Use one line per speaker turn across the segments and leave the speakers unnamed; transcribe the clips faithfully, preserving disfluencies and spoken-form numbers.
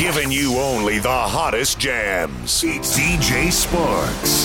Giving you only the hottest jams. It's D J Sparks.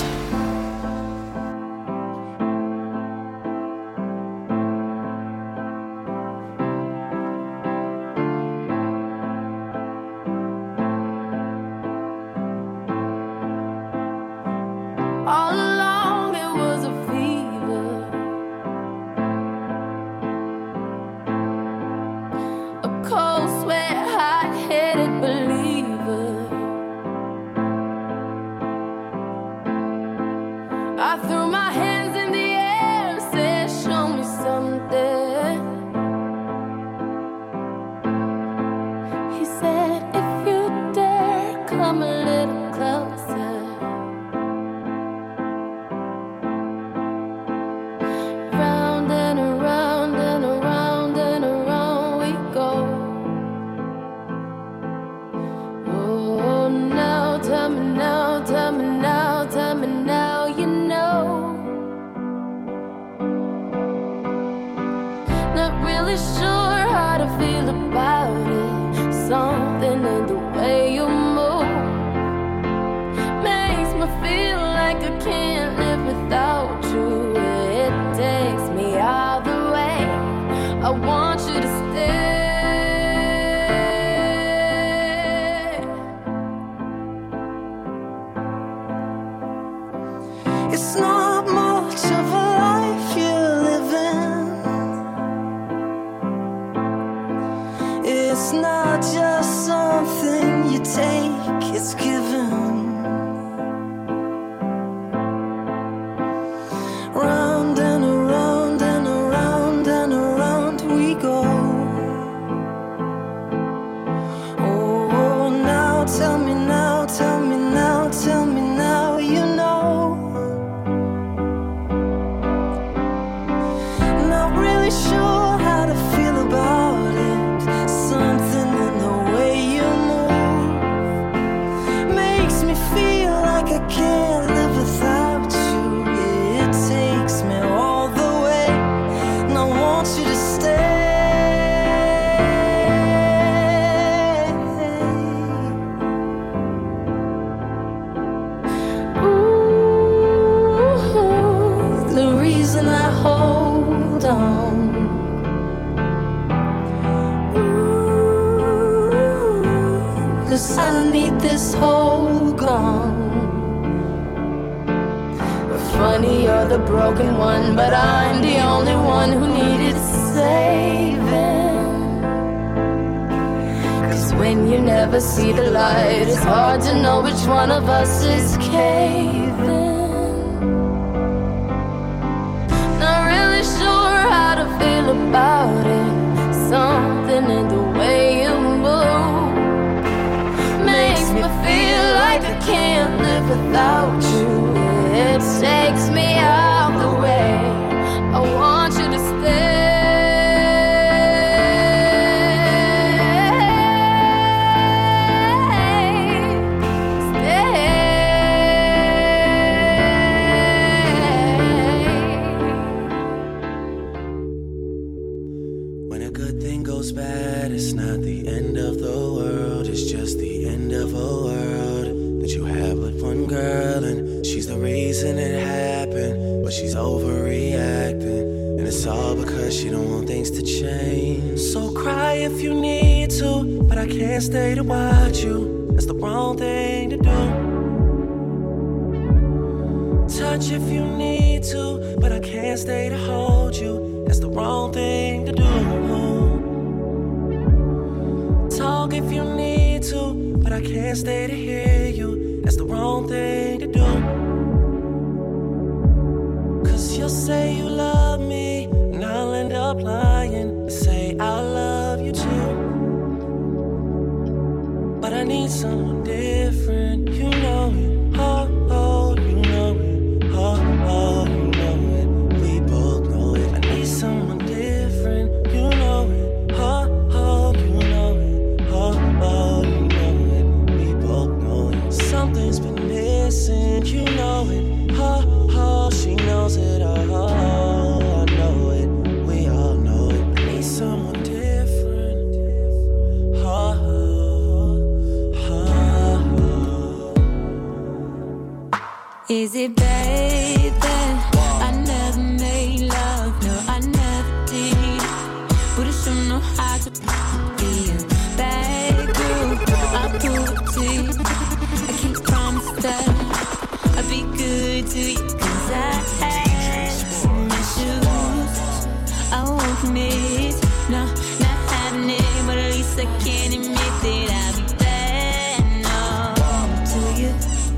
Is it baby? I never made love, no, I never did. But I sure know how to be a bad girl. I'll prove it to you. I can't promise that I'll be good to you, cause I had some issues I won't miss. No, not having it, but at least I can admit that I'll be bad, no, to you.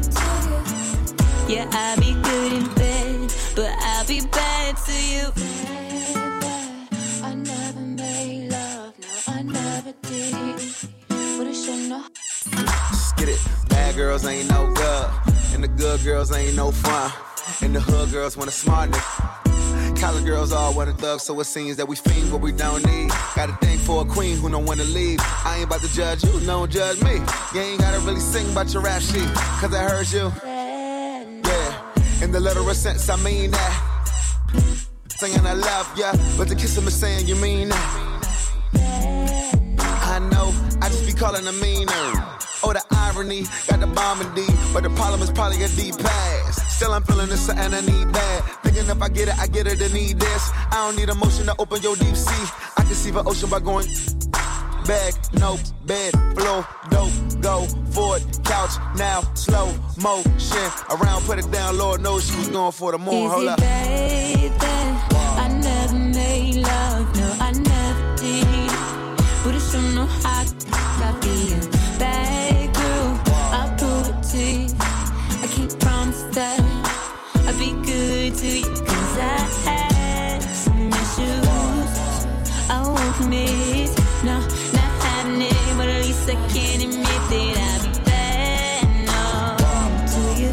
Yeah, I'll be good in bed, but I'll be bad to you. I never made love, no, I never did. But I sure know.
Get it, bad girls ain't no good, and the good girls ain't no fun. And the hood girls want a smart nigga. College girls all want a thug, so it seems that we fiend what we don't need. Got a thing for a queen who don't wanna leave. I ain't about to judge you, don't judge me. You ain't gotta really sing about your rap sheet, cause I heard you. Yeah, in the literal sense, I mean that. Saying I love ya, but the kiss him is saying you mean that. I know, I just be calling a meaner. Oh, the irony, got the bomb in D, but the problem is probably a deep pass. Still I'm feeling this and I need that. Thinking if I get it, I get it and need this. I don't need emotion to open your deep sea. I can see the ocean by going back, no, bed, floor, dope, go, forward, couch, now, slow motion. Around, put it down, Lord knows she was going for the moon. Hold up.
Baby, I never made love, no, I never did. But I sure know how to be a bad girl. I'll prove it to you. I can't promise that I'll be good to you, cause I had some issues I won't miss. No, not having it, but at least I can admit that I'll be bad, no, to you.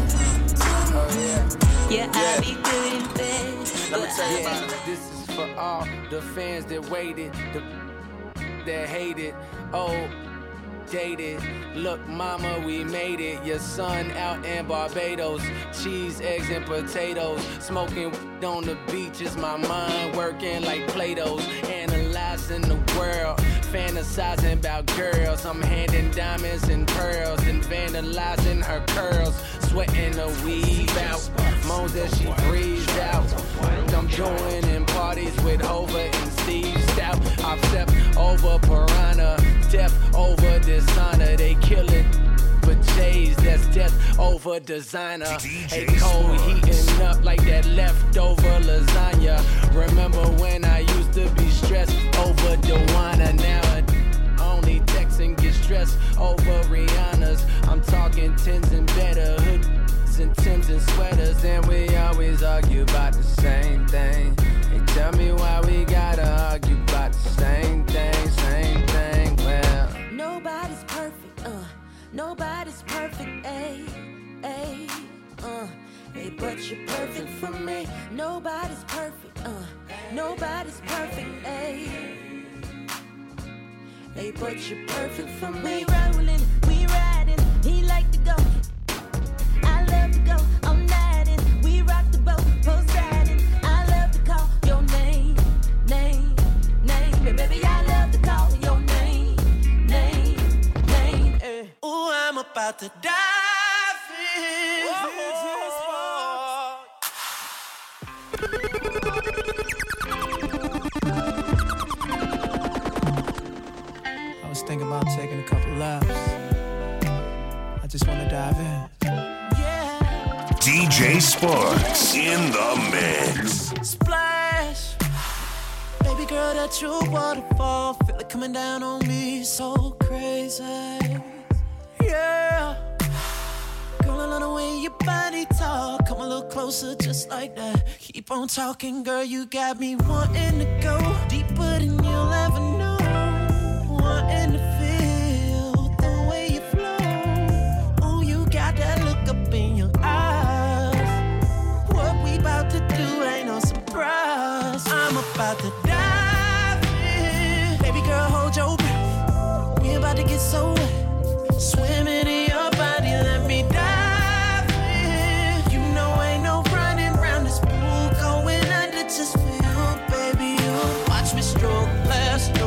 Yeah, I'll be good in bed.
Let me tell you about it. This is for all the fans that waited, the that hated, oh, dated. Look, mama, we made it. Your son out in Barbados. Cheese, eggs, and potatoes. Smoking on the beach is my mind working like Play-Dohs. Analyzing the world, fantasizing about girls. I'm handing diamonds and pearls and vandalizing her curls. Sweating the weave out, moans as she breathes out. I'm joining parties with Hova and Steve Stout. I've stepped over Piranha, death over dishonor. They kill it, but J's, that's death over designer. Hey, cold heating up like that leftover lasagna. Remember when I used to be stressed over Dewana? Now I only text and get stressed over Rihanna's. I'm talking tens and better, hoods and Tims and sweaters, and we always argue about the same thing. Hey, tell me why we gotta argue about the same thing, same thing. Well,
nobody's perfect, uh, nobody's perfect, ayy, ayy, uh, hey, but you're perfect for me. Nobody's perfect, uh, nobody's perfect, ayy, hey, but you're perfect for me. We rolling, we riding, he like to go, I love to go, I'm nodding, we rock the boat, Poseidon, I love to call your name, name, name, baby, I love to call your name, name, name, eh.
Ooh, I'm about to dive in.
I was thinking about taking a couple laps. I just wanna dive in.
D J Sparks in the mix.
Splash. Baby girl, that you waterfall. Feel it coming down on me so crazy. Yeah. Girl, I love the way your body talk. Come a little closer just like that. Keep on talking, girl, you got me wanting to go deeper than you'll ever know. Wanting to feel the way you flow. Oh, you got that look up in your eyes. What we about to do ain't no surprise. I'm about to dive in. Baby girl, hold your breath. We about to get so wet. Swimming in your body, let me dive in. You know ain't no running round this pool. Going under just for you, baby. You watch me stroke past your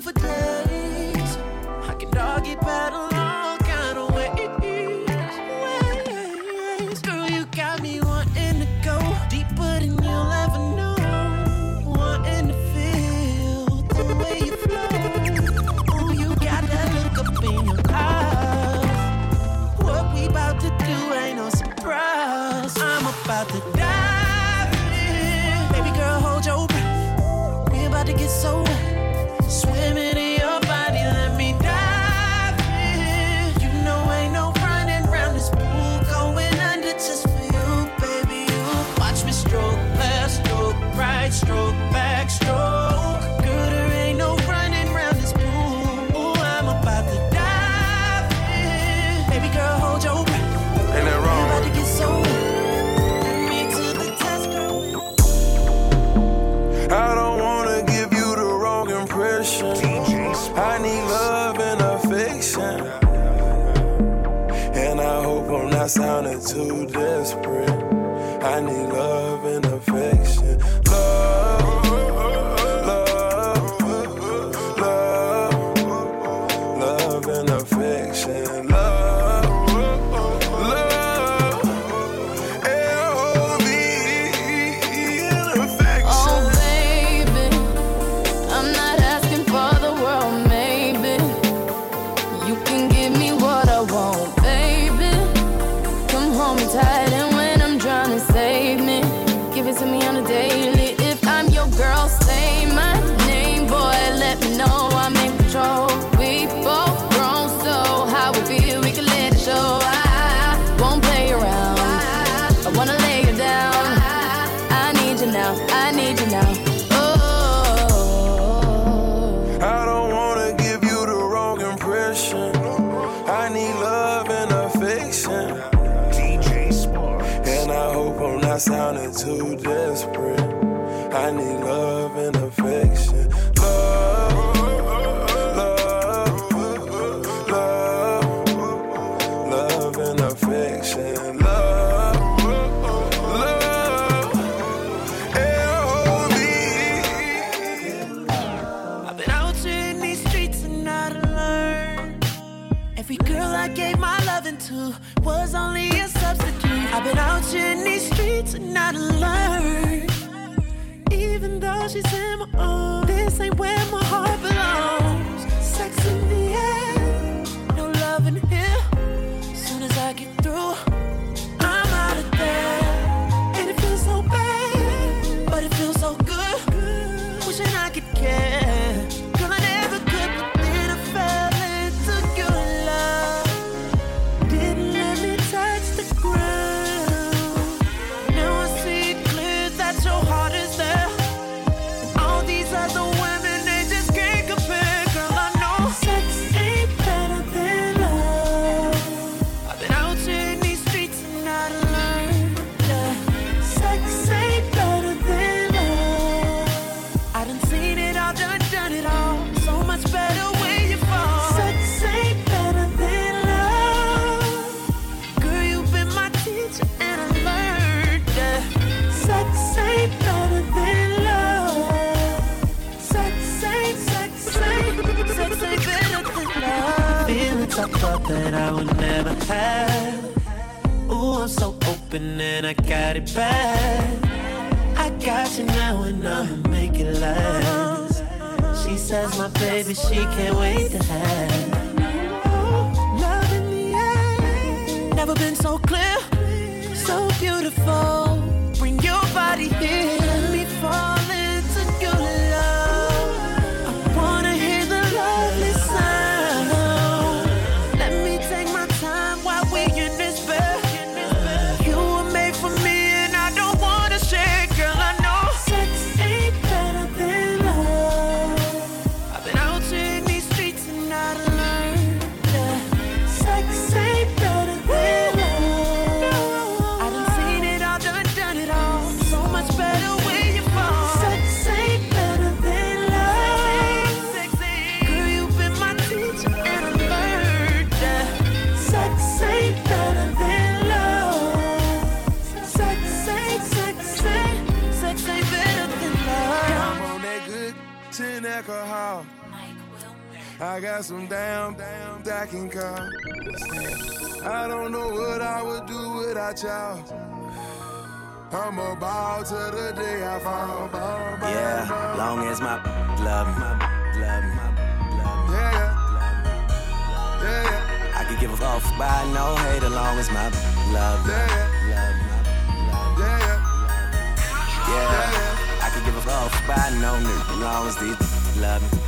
for days. I can dog it battle all kind of ways. ways. Girl, you got me wanting to go deeper than you'll ever know. Wanting to feel the way you flow. Ooh, you got that look up in your eyes. What we about to do ain't no surprise. I'm about to dive in. Baby girl, hold your breath. We about to get so wet. Swimming in your body, let me dive in. You know ain't no running round this pool. Going under just for you, baby. You watch me stroke, left stroke, right stroke, back stroke. Girl, there ain't no running round this pool. Ooh, I'm about to dive in. Baby girl, hold your breath.
Ain't that wrong?
We about to get so wet. Me to the test, girl.
I don't wanna give you the wrong impression. I need love and affection. And I hope I'm not sounding too desperate. I need love and affection. Love, love, love, love and affection. Love, love, L O V E and affection.
Oh, baby, I'm not asking for the world, maybe. You can give me what I want, baby. Come hold me tight, and when I'm trying to save me, give it to me on a daily. If I'm your girl, say my name, boy. Let me know I'm in control. We both grown, so how we feel, we can let it show. I won't play around. I wanna lay you down. I need you now. I need you now. Oh.
I don't wanna give you the wrong impression. I need love and affection.
D J Spark.
And I hope I'm not sounding too desperate. I need love and affection. Love, love, love, love and affection. Love, love, L O V E.
I've been out here in these streets and I done learned every girl I gave my loving to was only a substitute. I've been out here in these streets and I done learned even though she's in my own, this ain't where my heart belongs. Sex in the air, no love in here. Soon as I get through, I'm out of there. And it feels so bad, but it feels so good. Wishing I could care. Girl, I never could, but then I fell into your love. Didn't let me touch the ground. Now I see it clear that your heart is there. And all these other women, they just can't compare. Girl, I know sex ain't better than love. I've been out here in these streets and I done learned that sex ain't better than love. I done seen it all, done, done it all. So much better when you fall. Sex ain't better than love. Girl, you've been my teacher and I learned that sex ain't better than love. Sex ain't, sex ain't, sex ain't better than love. Feelings I thought that I would never have. Ooh, I'm so open and I got it bad. I got you now and I'ma make it last. She says my baby, she can't wait to have. Love in the air, never been so clear, so beautiful. Bring your body here, let me fall into your love. I wanna hear the lovely sound. Let me take my time while we in this bed. You were made for me and I don't wanna share. Girl, I know sex ain't better than love. I've been out here in these streets and I done learned that sex ain't better than love. I done seen it all, done, done it all. So much better when you fall. Sex ain't better than love. Girl, you've been my teacher and I learned that sex ain't better than love. Sex ain't, sex ain't, sex ain't better than love.
I'm on that good tin alcohol. I got some damn, damn stacking cars. I don't know what I would do without y'all. I'm about to the day I fall.
Yeah, long as my love, my love, my love.
Yeah, yeah, yeah.
I could give a fuck by no hate as long as my love,
yeah,
love, my love.
Yeah,
yeah, yeah. I could give a fuck by no nigga as long as these love me.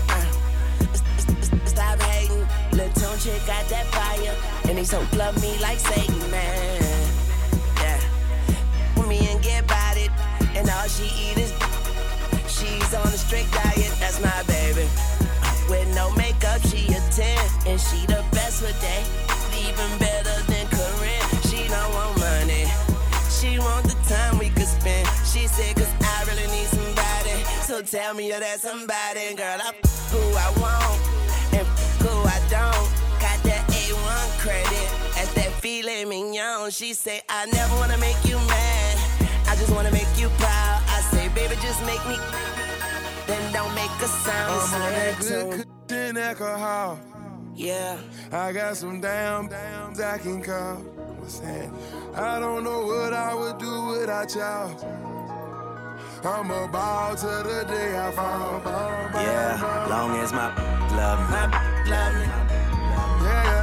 Stop hating, Lil' Tone chick got that fire, and these hoes love me like Satan, man. Yeah, with me and get about it, and all she eat is. She's on a strict diet, that's my baby. With no makeup, she a ten, and she the best for day. Even better than Corinne. She don't want money, she want the time we could spend. She said, 'cause I really need somebody, so tell me you're that somebody, girl. I f- who I want. And who I don't, got that A one credit, that's that filet mignon. She say, I never wanna make you mad, I just wanna make you proud. I say, baby, just make me, then don't make a sound.
I'm on that good cushion alcohol.
Yeah,
I got some damn, damn stacking cars. I don't know what I would do without y'all. I'm about to the day I fall.
Yeah, long as my love, my love me.
Yeah,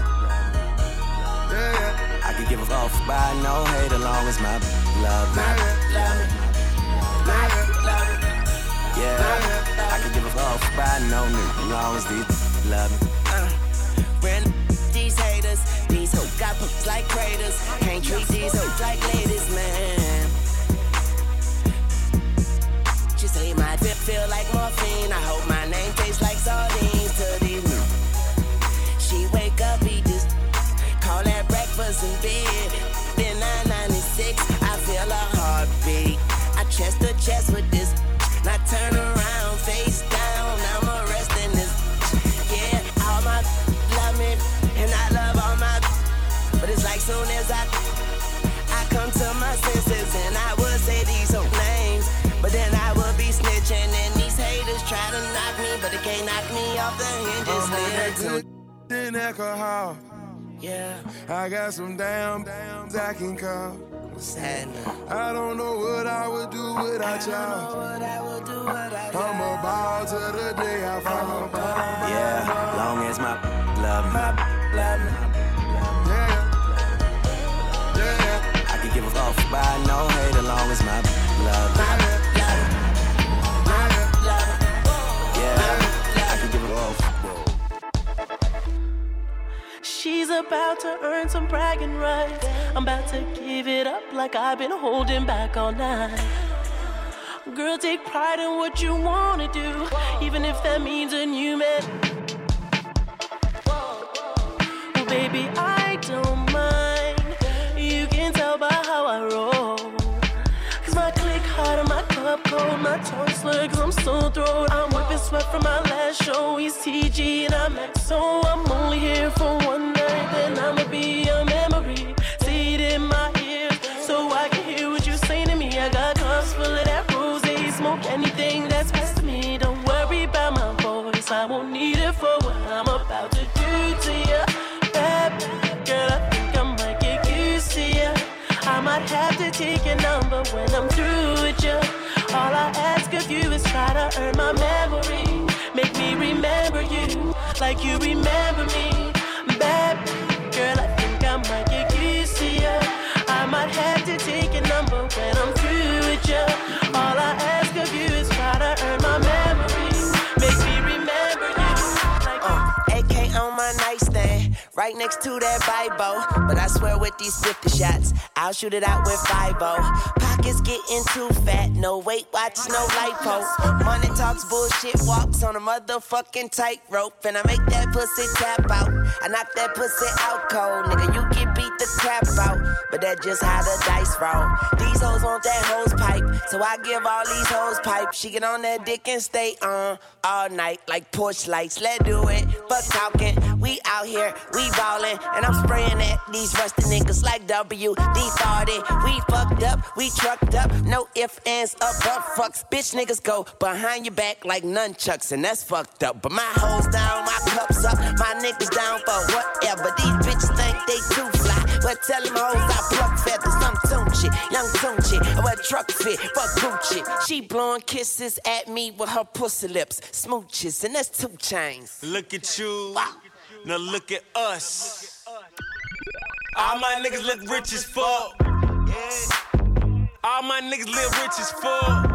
yeah.
I could give a fuck by no hate as long as my love, my love me. Yeah, I could give a fuck by no nigga as long as these love me.
Uh, when these haters, these hoes got poops like craters. Can't treat these hoes like ladies, man. She say my dip feel like morphine. I hope my name tastes like sardines to these new. She wake up, eat this, call that breakfast in bed. Then nine ninety-six, I feel a heartbeat. I chest to chest with this. Now turn around, face down, I'm arresting this. Yeah, all my love me, and I love all my. But it's like soon as I, I come to my senses, and I would say these old names. But then I would be snitching, and these haters try to knock me, but they can't knock me off the hinges.
I'm on that good in alcohol.
Yeah,
I got some damn, damn stacking cars.
sad now.
I don't know what I would do without y'all. I'm about to the day I fall.
Yeah, long as my love, my love,
yeah, yeah.
I could give a fuck by no hate as long as my love,
My love,
yeah, I could give a fuck.
She's about to earn some bragging rights. I'm about to give it up like I've been holding back all night. Girl, take pride in what you wanna do, even if that means a new man. Well, baby, I don't mind. You can tell by how I roll. Cause my click hot and my cup cold, my tongue slurred cause I'm so throat. I'm whipping sweat from my last show. He's T G and I'm X, so I'm only here for one night. Then I'ma be a memory. Say it in my ears so I can hear what you say to me. I got cups full of that rose. Smoke anything that's best to me. Don't worry about my voice, I won't need it for what I'm about to do to you. Bad girl, I think I might get used to you. I might have to take your number when I'm through with you. All I ask of you is try to earn my memory. Make me remember you like you remember me. Bad girl, I think I might get used to you. I might have to take your number when I'm through with you. All I ask of you is try to earn my memory. Make me remember you. Like
uh, A K on my nightstand, right next to that Bible. But I swear with these fifty shots, I'll shoot it out with five oh. Pockets getting too fat, no weight watch, no lipo. Money talks, bullshit walks on a motherfucking tightrope. And I make that pussy tap out, I knock that pussy out cold. Nigga, you get beat the crap out, but but that's just how the dice roll. These hoes want that hose pipe, so I give all these hoes pipe. She get on that dick and stay on all night like porch lights. Let's do it, fuck talking. We out here, we ballin', and I'm spraying at these rusty niggas like W D forty. We fucked up, we trucked up, no ifs, ands, up, but fucks. Bitch niggas go behind your back like nunchucks, and that's fucked up. But my hoes down, my cups up, my niggas down for whatever. These bitches think they too fly, but tell them hoes I pluck feathers. I'm Tunchi, young Tunchi, I wear truck fit, fuck Gucci. She blowing kisses at me with her pussy lips, smooches, and that's two chains.
Look at you, wow. Now look at us. All my niggas look rich as fuck. All my niggas live rich as fuck.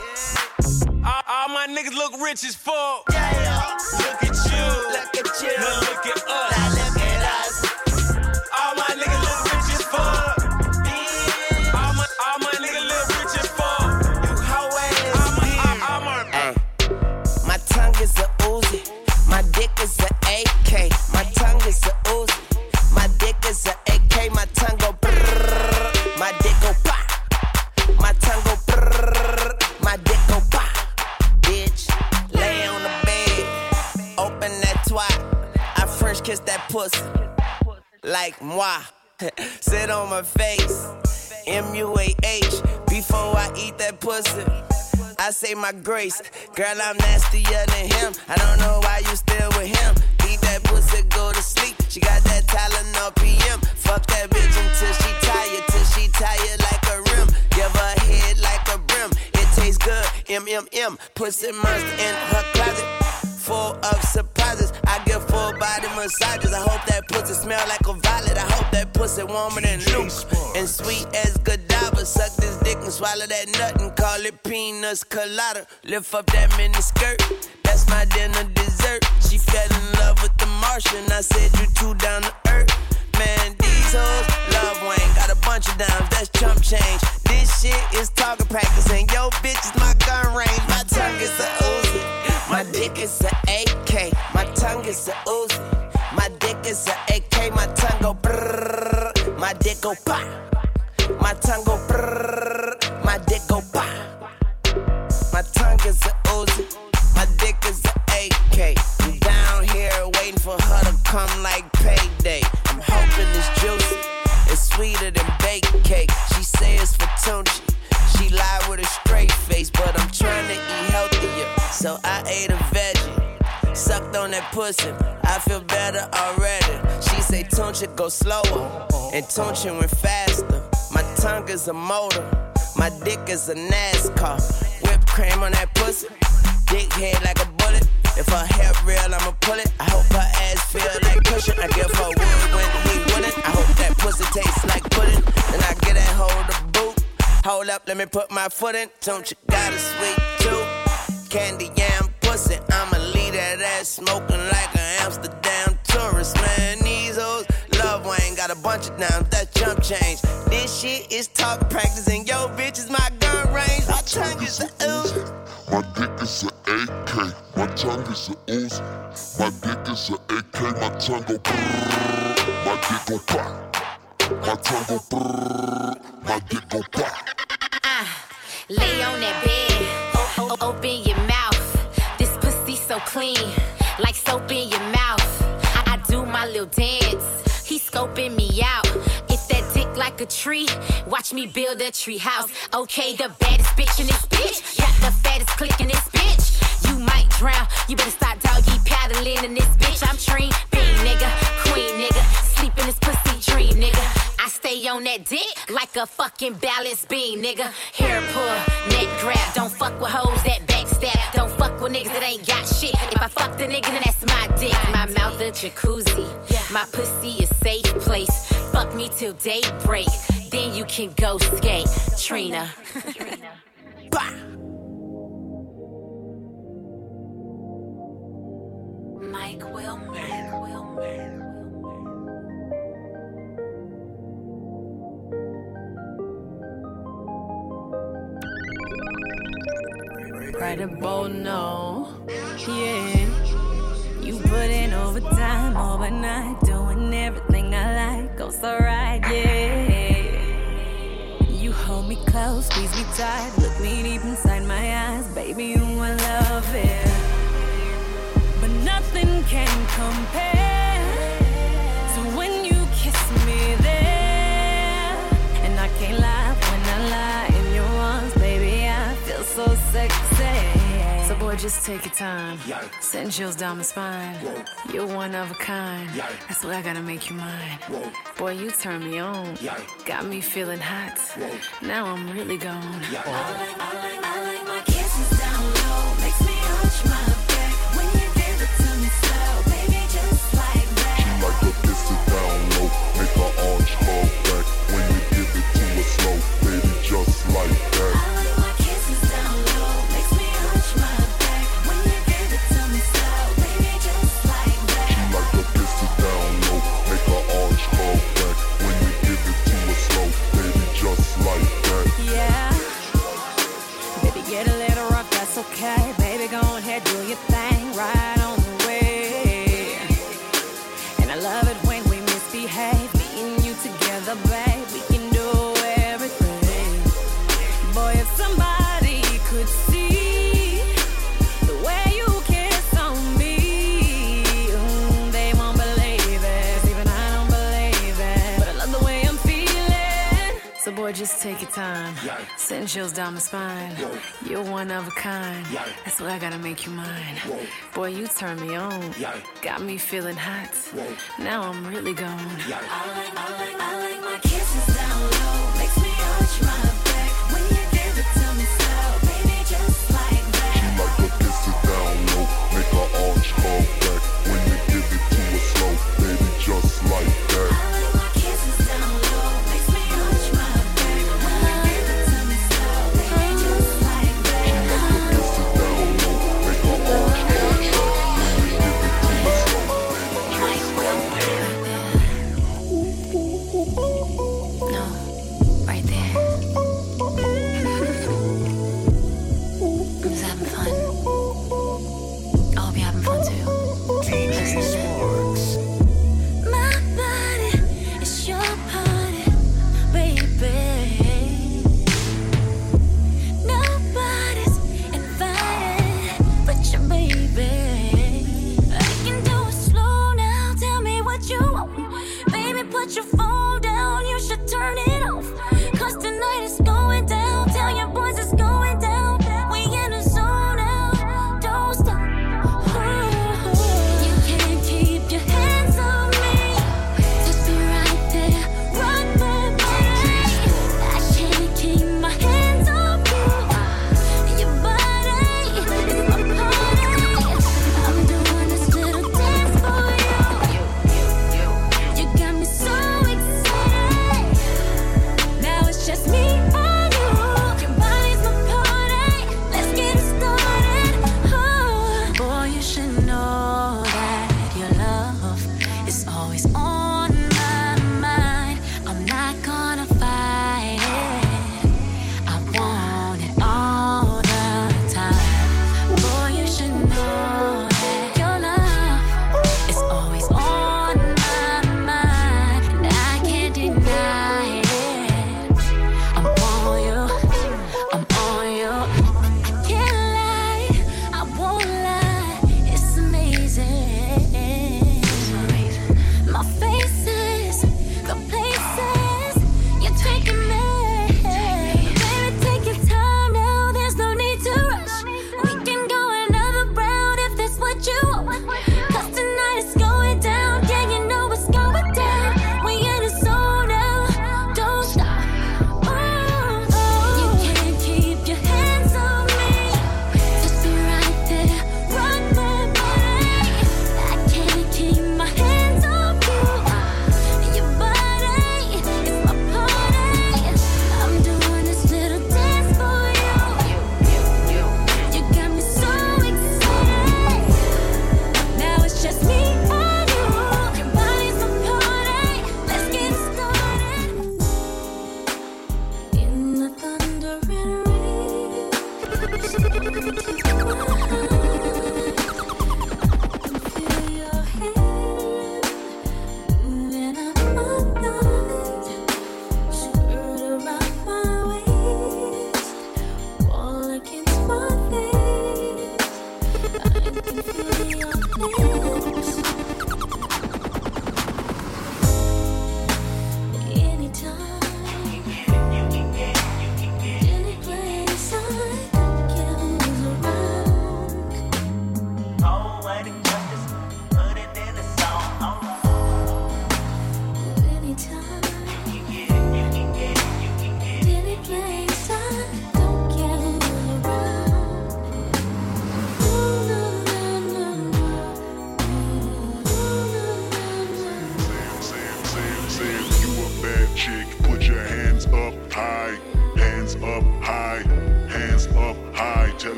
All, all my niggas look rich as fuck.
Yeah.
Look at you.
Look at you.
Now look at us.
Now look at us.
All my niggas look rich as fuck. Yeah. All my, all my niggas live rich as fuck.
You hoe ass.
All my, all, all my,
ay. My tongue is a Uzi. My dick is a A K. My tongue is a Uzi. My dick is a A K. My tongue go brrrr. My dick go pop. My tongue go brrrr. My dick go pop. Bitch, lay on the bed. Open that twat. I French kiss that pussy. Like moi. Sit on my face. M U A H. Before I eat that pussy, I say my grace. Girl, I'm nastier than him. I don't know why you still with him. Eat that pussy, go to sleep. She got that Tylenol P M. Fuck that bitch until she tired. Till she tired like a rim. Give her head like a brim. It tastes good, M M M. Pussy monster in her closet, full of surprises. I give full body massages. I hope that pussy smell like a violet. I hope that pussy warmer than Luke and sweet as Godiva. Suck this dick and swallow that nut and call it peanuts colada. Lift up that mini skirt, that's my dinner dessert. She fell in love with the Martian. I said you too down to earth. Man, these hoes love Wayne. Got a bunch of dimes, that's chump change. This shit is target practice, and yo bitch is my gun range. My tongue is a Uzi. My dick is a A K. My tongue is a Uzi. My dick is a A K. My tongue go brrrr. My dick go pop. My tongue go brrrr. My dick go pop. My tongue is a Uzi. My dick is a A K. I'm down here waiting for her to come like payday. I'm hoping it's juicy. It's sweeter than baked cake. She say it's for Tunchi. She lied with a straight face, but I'm trying to eat healthier, so I ate a veggie. Sucked on that pussy, I feel better already. She say Tunchi go slower, and Tunchi went faster. My tongue is a motor, my dick is a NASCAR. Whipped cream on that pussy, dick head like a bullet. If her hair real, I'ma pull it. I hope her ass feel like cushion. I give her wood when he wouldn't. I hope that pussy tastes like pudding, and I get that hold of boot. Hold up, let me put my foot in. Don't you got a sweet tooth? Candy yam pussy. I'ma leave that ass smoking like an Amsterdam tourist. Man, these hoes love Wayne. Got a bunch of dimes, that's chump change. This shit is talk practice, and yo bitch is my gun range. My tongue is a ooze.
My dick is a A K. My tongue is a ooze. My dick is a A K. My tongue go brrrr. My dick go pop. My tongue go brrrr. My dick go pop.
Lay on that bed, o- o- open your mouth. This pussy so clean, like soap in your mouth. I, I do my little dance, he scoping me out. If that dick like a tree, watch me build a tree house. Okay, the baddest bitch in this bitch, got the fattest click in this bitch. You might drown, you better start doggy paddling in this bitch. I'm trained, bean nigga, queen nigga, sleep in this pussy dream nigga. I stay on that dick like a fucking balance beam, nigga. Hair pull, neck grab. Don't fuck with hoes that backstab. Don't fuck with niggas that ain't got shit. If I fuck the nigga, then that's my dick. My mouth a jacuzzi. My pussy a safe place. Fuck me till daybreak. Then you can go skate. Trina. Bah. Mike Wilmer. Mike Wilmer.
Right about now, yeah. You put in overtime overnight, doing everything I like. Goes alright, yeah. hold me close, squeeze me tight, look me deep inside my eyes, baby, you I love it. But nothing can compare to when you kiss me there. And I can't lie when I lie in your arms, baby, I feel so sexy. So boy, just take your time, send chills down my spine. You're one of a kind, that's why I gotta make you mine. Boy, you turn me on, got me feeling hot. Now I'm really gone. I like, I like, I like my kisses down low, makes me arch my back when you give it to me slow, baby, just like that.
She like her kisses down low, make her arch her back when you give it to her slow, baby, just like that.
I like my kisses down low, makes me arch my back when you give it to me slow, baby, just like that.
She like her kisses down low, make her arch her back when you give it to her slow, baby, just like that.
Yeah, baby, get a little rough, that's okay. Baby, go ahead, do your thing, right on the way. And I love it when we misbehave, me and you together, babe. We can do everything. Boy, if somebody could see the way you kiss on me, mm, they won't believe it. Even I don't believe it, but I love the way I'm feeling. So boy, just take your time, send chills down my spine. You're one of a kind, that's why I gotta make you mine. Boy, you turn me on, got me feeling hot. Now I'm really gone. I like, I like, I like my kisses down low, makes me arch my back when you give it to me slow, baby, just like that.
She like her kisses down low, make her arch her back when you give it to her slow, baby, just like that.
I like my kisses down low, makes me arch my back when you give it to me slow, baby, just like that.
She like her kisses down low, make her arch her back when you give it to her slow, baby, just like that.
No, right there.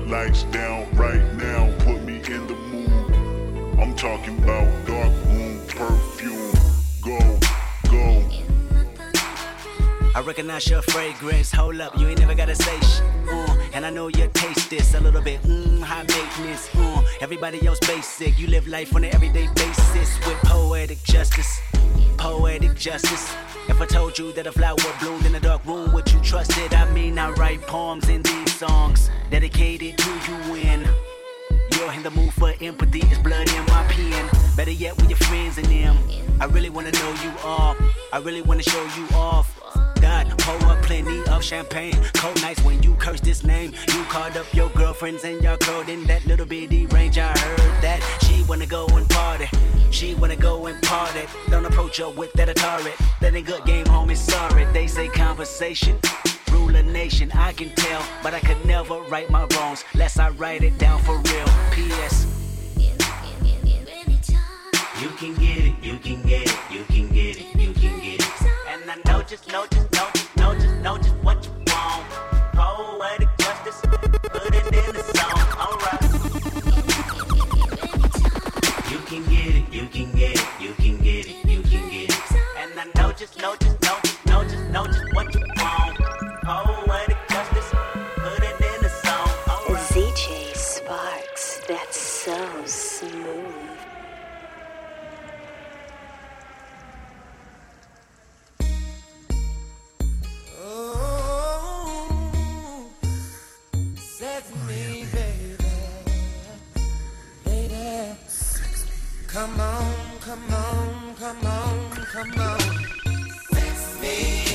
lights down right now, put me in the mood. I'm talking about dark room perfume. Go, go.
I recognize your fragrance. Hold up, you ain't never gotta say shit. Uh, and I know you taste this a little bit. Mmm, high maintenance. Uh, everybody else basic. You live life on an everyday basis with poetic justice. Poetic justice. If I told you that a flower bloomed in a dark room, would you trust it? I mean, I write poems in these songs dedicated to you when you're in the mood for empathy. It's blood in my pen. Better yet, with your friends and them. I really wanna know you all. I really wanna show you off. God, pour up plenty of champagne. Cold nights when you curse this name. You called up your girlfriends and y'all curled in that little bitty range. I heard that she wanna go and party. She wanna go and party. Don't approach her with that Atari. That ain't good game, homie, sorry. They say conversation rule a nation. I can tell, but I could never right my wrongs lest I write it down for real. P S You can get it, you can get it, you can get it, you can get it. And I know just, know just, know just, know just, know just what you want. Poetic justice, put it in the song, alright. You can get it, you can get it, you can get it, you can get it. And I know just, know just, know just, know just, know just what you want. Poetic justice, put it in the song, alright.
Z J Sparks, that's so smooth.
Come on, come on, come on, come on. Sex me,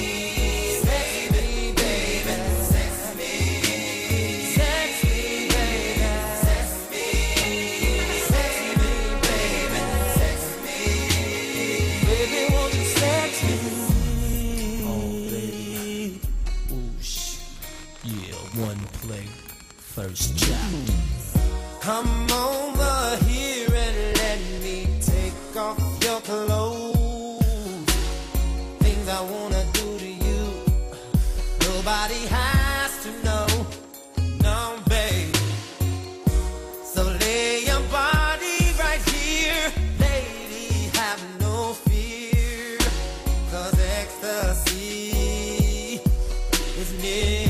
baby, baby. Sex me, sex me, baby. Sex me, sex me, baby. Sex me, baby, won't you sex me?
Oh, baby. Whoosh. Yeah, one play, first chapter.
Come over here and let me take off your clothes. Things I wanna do to you, nobody has to know. No, babe. So lay your body right here, lady, have no fear, 'cause ecstasy is near.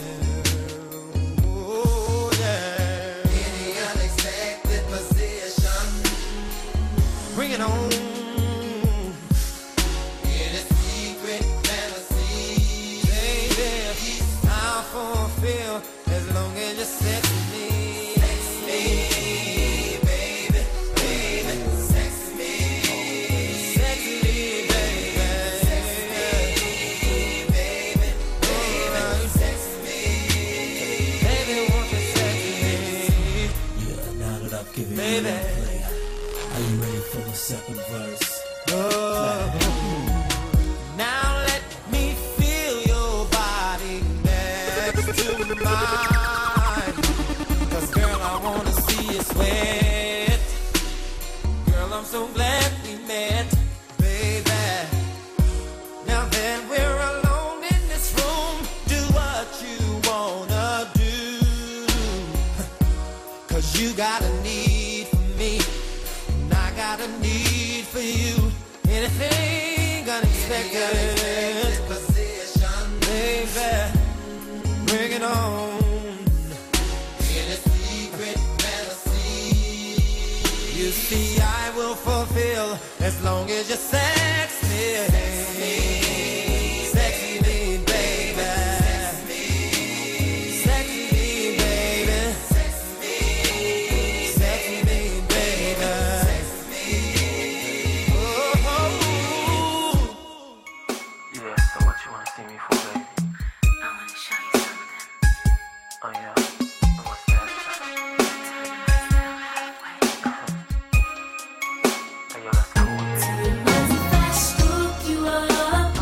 Bring it on. In a secret fantasy, baby, I'll fulfill as long as you sex me. Sex me, baby, baby. Sex me, sex me, baby. Sex me, baby, baby. Sex me, baby, won't you sex me?
Yeah, now that I've given you
baby.
that play, are you ready for the second verse?
Oh, now let me feel your body next to mine. 'Cause girl, I wanna see you sweat. Girl, I'm so glad we met, baby. Now that we're alone in this room, do what you wanna do. 'Cause you got a need for me, and I got a need for you. Anything unexpected position, baby, bring it on. In a secret fantasy, you see I will fulfill as long as you sex me. Sex me, sex me, baby. Sex me, sex me, baby. Sex me, sex me, baby. Sex me. Oh, oh,
yeah, so what you wanna see me for, baby?
I wanna show you something.
Oh yeah, what's that? Hey, yo, that's cool.
If I scoop you up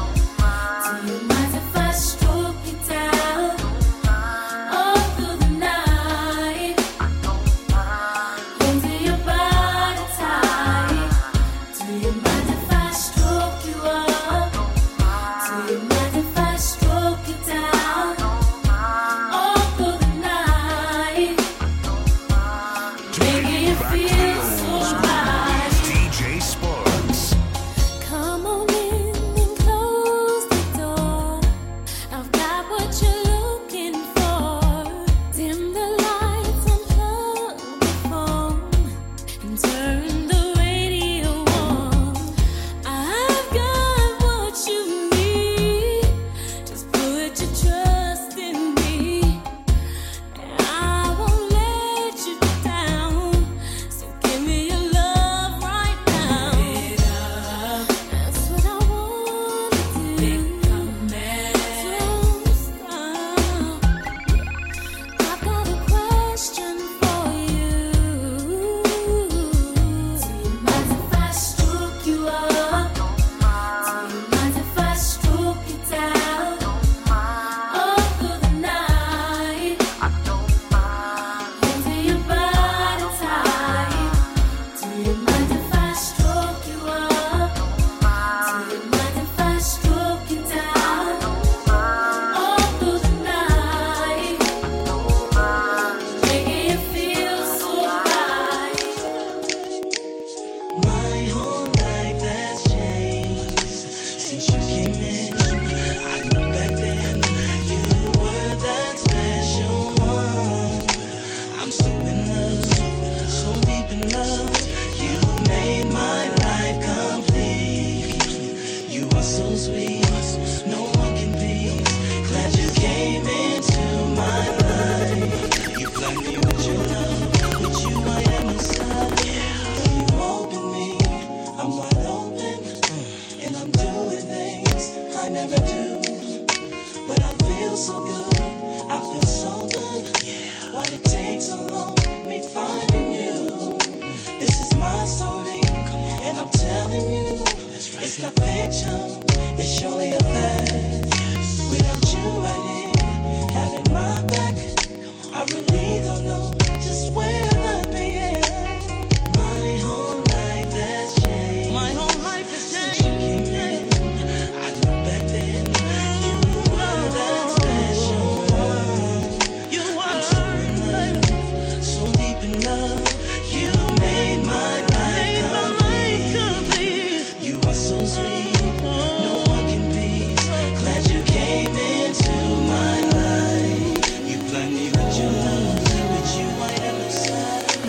alone with me finding you. This is my story, and I'm telling you, it's not fiction, it's surely a fact. Without you right here, having my back, I really don't know just where I'd be at. My whole life has changed. My whole life has changed. Since you came in, I look back then, you were that special one. You were so in love, so deep in love. You made my life complete. You are so sweet, no one can be. Glad you came into my life. You blind me with your love, with you I am inside.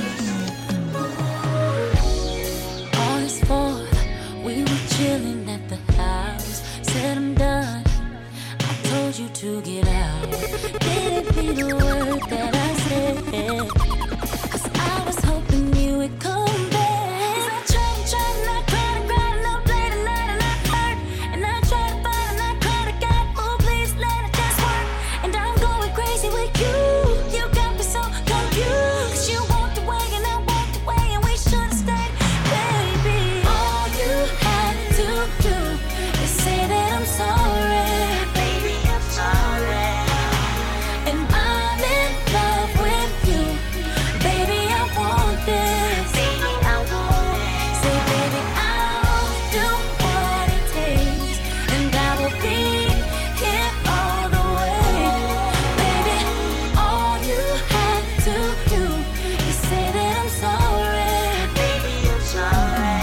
August fourth, we were chilling at the house. Said I'm done, I told you to get out. Did it be the word that I said? Cause I was hoping you would come back. Cause I tried and tried and I cried and cried and I played and lied and I hurt. And I tried to fight and I cried to God, oh please let it just work. And I'm going crazy with you. You got me so confused. Cause you walked away and I walked away and we should've stayed. Baby, all you had to do is say that I'm sorry. Baby, I'm sorry. And I'm in love with you. Baby, I want this. Baby, I want it. Say, baby, I'll do what it takes. And I will be here all the way. Baby, all you had to do is say that I'm sorry. Baby, I'm sorry.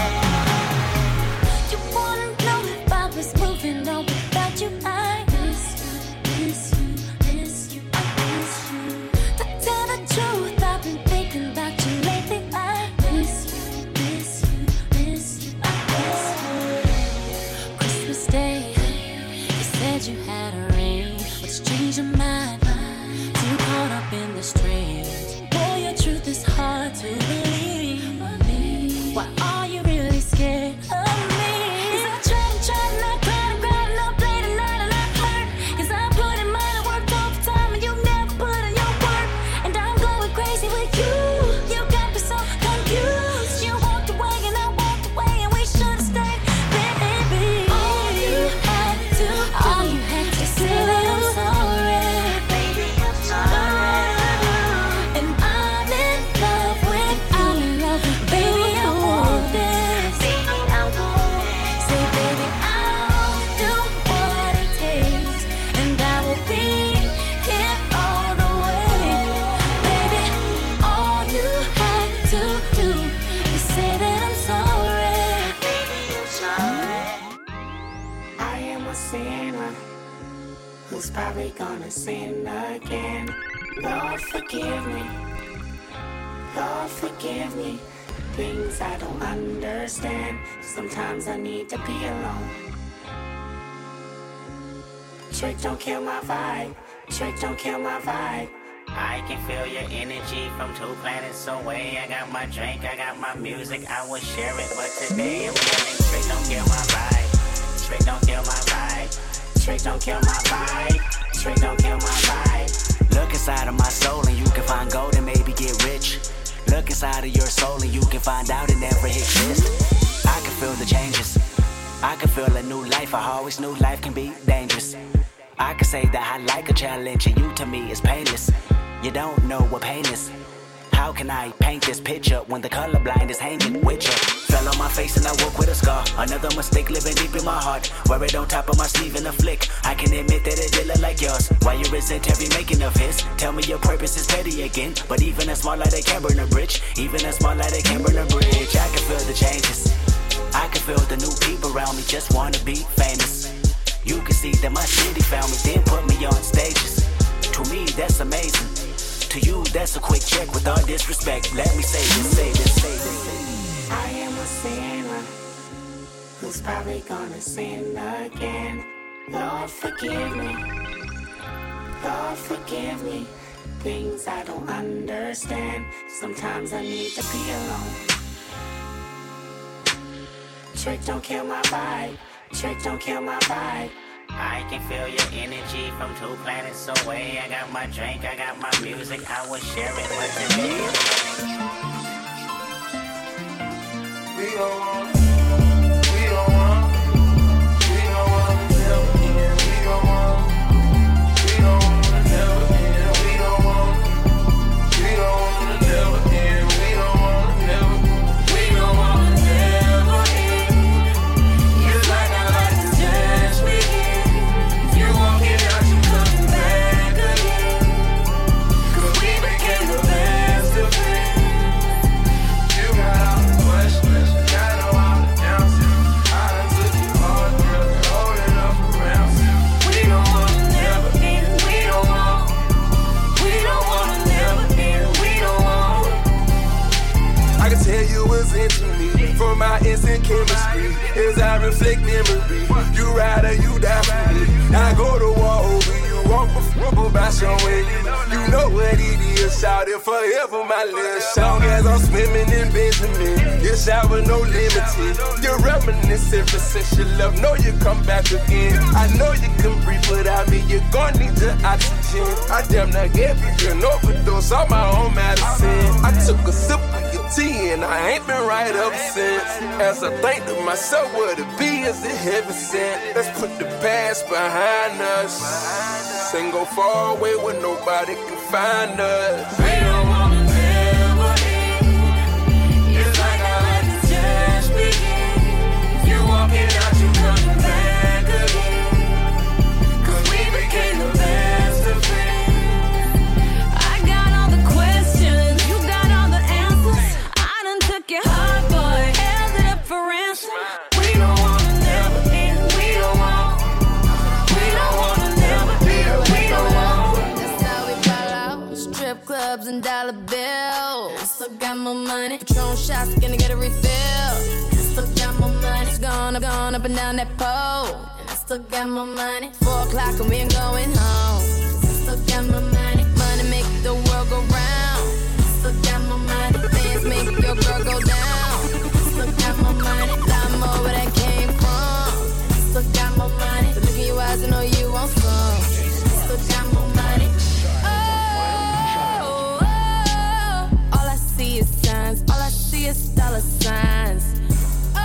You wanna know if I was moving on without you? I miss you, miss you, miss you, I miss you. To tell the truth, I've been thinking about you lately. I miss you, miss you, miss you, I miss you. Christmas Day, you said you had a ring. What's changed your mind? Too caught up in the strings. Boy, your truth is hard to believe. Why are you really scared of me? 'Cause I tried and tried and I cried and cried and I played and lied and I hurt. 'Cause I put in mine and worked overtime and you never put in your work. And I'm going crazy with you. You got me so confused. You walked away and I walked away and we should've stayed. Baby, all you had to do, all you had to say that I'm sorry. Baby, I'm sorry. And I'm in love with you. I'm in love with you. Baby, I want this. Baby, I want it. Say, baby, I'll do what it takes. And I will be here all the way. Baby, all you had to do is say that I'm sorry. Baby, I'm sorry.
I am a sinner who's probably gonna sin again. Lord, forgive me. Lord, forgive me. Things I don't understand. Sometimes I need to be alone. Trick don't kill my vibe. Trick don't kill my vibe.
I can feel your energy from two planets away. I got my drink, I got my music, I will share it. But today I'm feeling trick don't kill my vibe. Trick don't kill my vibe. Trick don't kill my vibe. Trick don't kill my vibe. Look inside of my soul and you can find gold and maybe get rich. Look inside of your soul and you can find out it never exists. I can feel the changes. I can feel a new life. I always knew life can be dangerous. I can say that I like a challenge and you to me is painless. You don't know what pain is. How can I paint this picture when the colorblind is hanging with you? Fell on my face and I woke with a scar. Another mistake living deep in my heart. Wear it on top of my sleeve in a flick. I can admit that it did look like yours. Why you resent every making of his? Tell me your purpose is petty again. But even a small light, they can burn a bridge. Even a small light, they can burn a bridge. I can feel the changes. I can feel the new people around me just wanna be famous. You can see that my city found me, then put me on stages. To me, that's amazing. To you, that's a quick check with all disrespect. Let me say this, say this, say this.
I am a sinner who's probably gonna sin again. Lord, forgive me. Lord, forgive me. Things I don't understand. Sometimes I need to be alone. Trick don't kill my vibe. Trick don't kill my vibe.
I can feel your energy from two planets away. I got my drink, I got my music, I will share it with today.
We don't want, we don't want, we don't want to never end. We don't want, we don't want to never end. We don't want, we don't want to never end. We don't want to never, we don't want to never end. It's like I like to just begin. You walking out, you coming back again. 'Cause we became the best of friends. You got all the questions, got all the answers. I done took you hard, girl, and hold it up around you. We don't wanna never end, we don't want. We don't wanna never end, we don't want.
I can tell you was into me from our instant chemistry. As I reflect memory, you ride or you die for me. I go to war over you, walk before by showing you. You know what it is, shout it forever, my little song. As I'm swimming in Benjamin, your shower no limited. You're reminiscing for sexual love, know you come back again. I know you can breathe without me, you're gonna need your oxygen. I damn near gave you an overdose on my own medicine. I took a sip of your tea and I ain't been right up since. As I think to myself, what it be is it heaven sent. Let's put the past behind us and go far away where nobody can find us.
We don't wanna never end. It's like I like to just begin. You walking out, you coming back again. 'Cause we became the best of friends.
I got all the questions, you got all the answers. I done took your heart, boy, held it up for ransom.
We don't wanna never end. We don't want. We don't wanna never end. We don't want.
That's how we ball out. Strip clubs and dollar bills. Still got more money. Patron shots, gonna get a refill. Still got more money. It's gone up, gone up and down that pole. And I still got more money. Four o'clock and we ain't going home. Still got more money. Money make the world go round. Still got more money. Things make your girl go down. Still got more money. Lot more where that came from. Still got more money. So look in your eyes and know you want some. Still got more money. Oh, oh, oh. All I see is signs. All I see is dollar signs. Oh,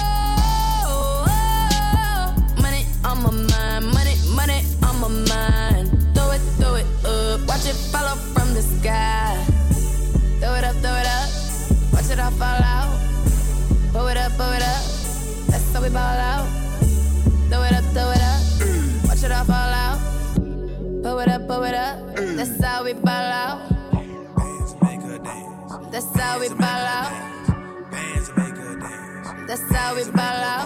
oh, oh. Money on my mind. Money, money on my mind. Throw it, throw it up. Watch it follow from the sky. Throw it up, throw it up. Watch it all fall out. Pull it up, pull it up. That's how we ball out. Throw it up, throw it up. Watch it all fall out. Pull it up, pull it up. That's how we ball out. That's how we ball out. That's how we ball out.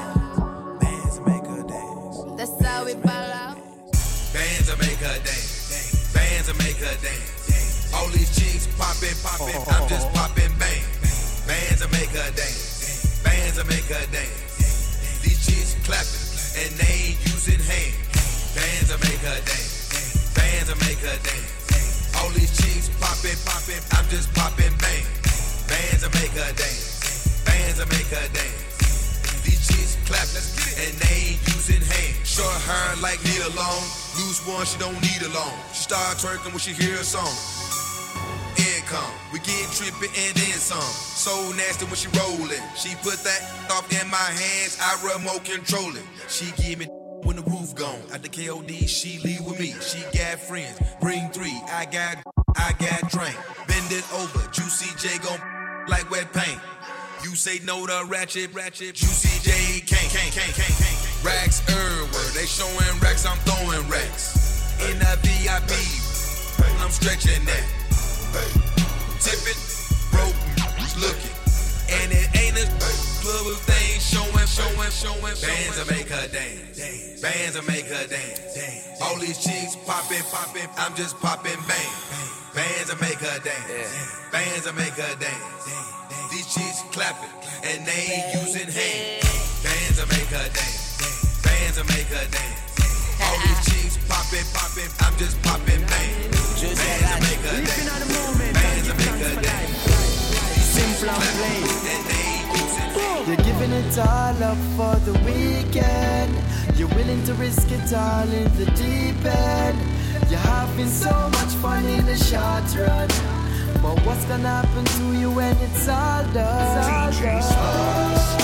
That's how we ball out.
Bands will make her dance. Bands will make her dance. All these chicks poppin', poppin', I'm just poppin' bang. Bands will make her dance. Bands will make her dance. These chicks clappin' and they ain't using hands. Bands will make her dance. Bands will make her dance. All these chicks poppin', poppin', I'm just poppin' bang. Bands will make her dance. Bands will make her dance. These chicks clappin' and they ain't using hands. Short hair like Neil Long. Loose one, she don't need a loan. She start twerking when she hear a song. Income, we get trippin' and then some. So nasty when she rollin'. She put that off in my hands, I remote control it. She give me when the roof gone. At the K O D, she leave with me. She got friends, bring three. I got, I got drink. Bend it over, Juicy J gon' like wet paint. You say no to ratchet, ratchet. Juicy J can't, can't, can't, can't, can't. Racks everywhere, they showing racks, I'm throwing racks. In the V I P, I'm stretching that. Tipping, broke, looking. And it ain't a club of things showing, showing, showing. Bands will make her dance. Bands will make her dance. All these chicks poppin', poppin', I'm just poppin' bang. Bands will make her dance. Bands will make her dance. These chicks clapping and they ain't using hands. Bands will make her dance. Bands will make her dance. All these chicks poppin', poppin', I'm just poppin' bang. Bands will make her dance. Bands will make her dance. Simple and plain. And they ain't using hands.
You're giving it all up for the weekend. You're willing to risk it all in the deep end. You're having so much fun in the short run, but what's gonna happen to you when it's all done? D J Sports.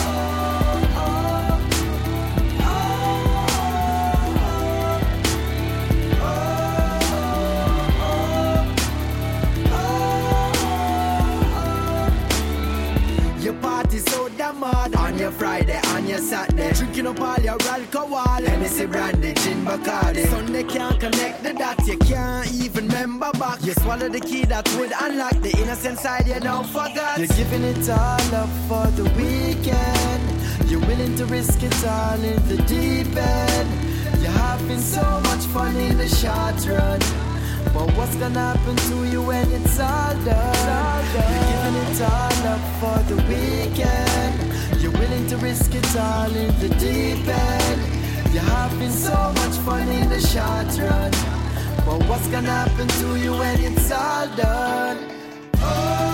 So damn hard on your Friday, on your Saturday, drinking up all your alcohol, Hennessy, brandy, gin, Bacardi. Sunday can't connect the dots, you can't even remember back. You swallow the key that would unlock the innocent side you now forgot. You're giving it all up for the weekend. You're willing to risk it all in the deep end. You're having so much fun in the short run, but what's gonna happen to you when it's all done? You're giving it all up for the weekend. You're willing to risk it all in the deep end. You're having so much fun in the short run, but what's gonna happen to you when it's all done? Oh.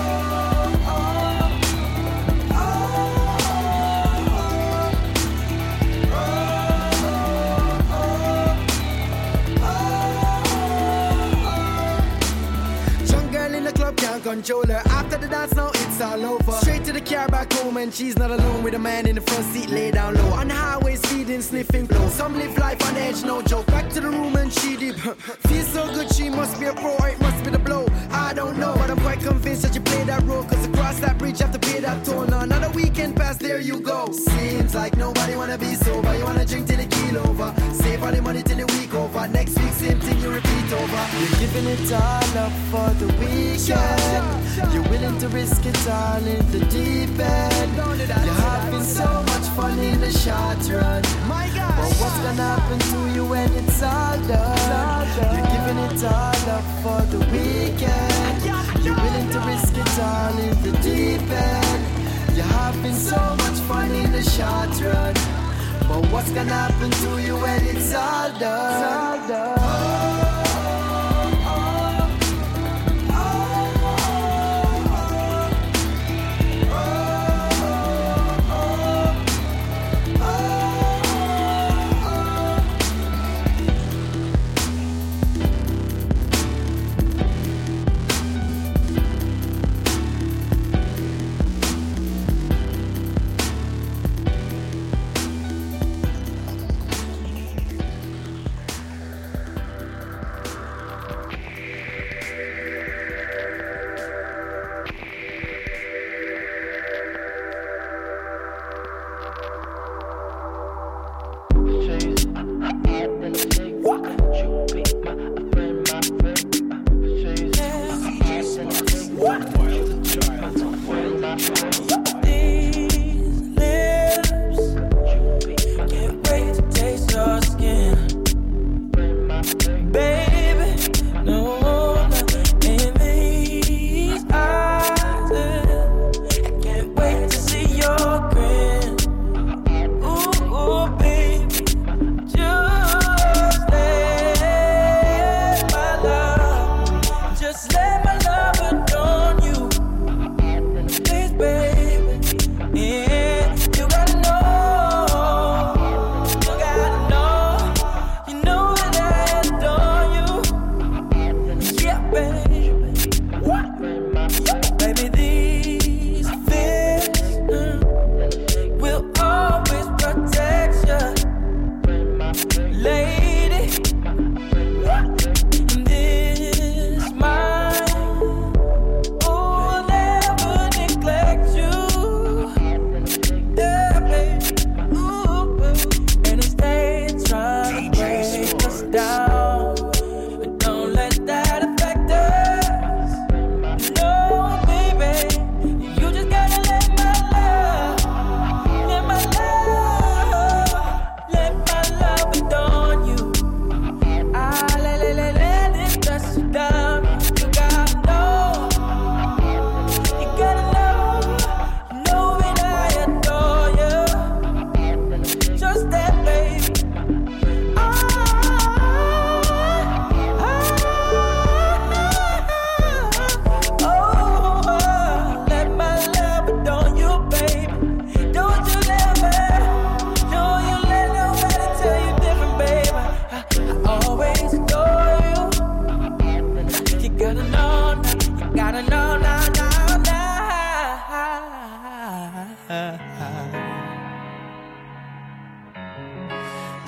Can't control her. After the dance now it's all over. Straight to the car back home and she's not alone with a man in the front seat lay down low. On the highway speeding, sniffing blow. Some live life on edge, no joke. Back to the room and she deep. Feels so good she must be a pro or it must be the blow. I don't know, but I'm quite convinced that you play that role. Cause across that bridge you have to pay that toll. Now another weekend pass, there you go. Seems like nobody wanna be sober. You wanna drink till the keel over. Save all the money till the week over. Next week same thing you repeat over. You're giving it all up for the weekend. You're willing to risk it all in the deep end. You're having so much fun in the short run, but what's gonna happen to you when it's all done? You're giving it all up for the weekend. You're willing to risk it all in the deep end. You're having so much fun in the short run, but what's gonna happen to you when it's all done? Let my love adorn you, please, babe.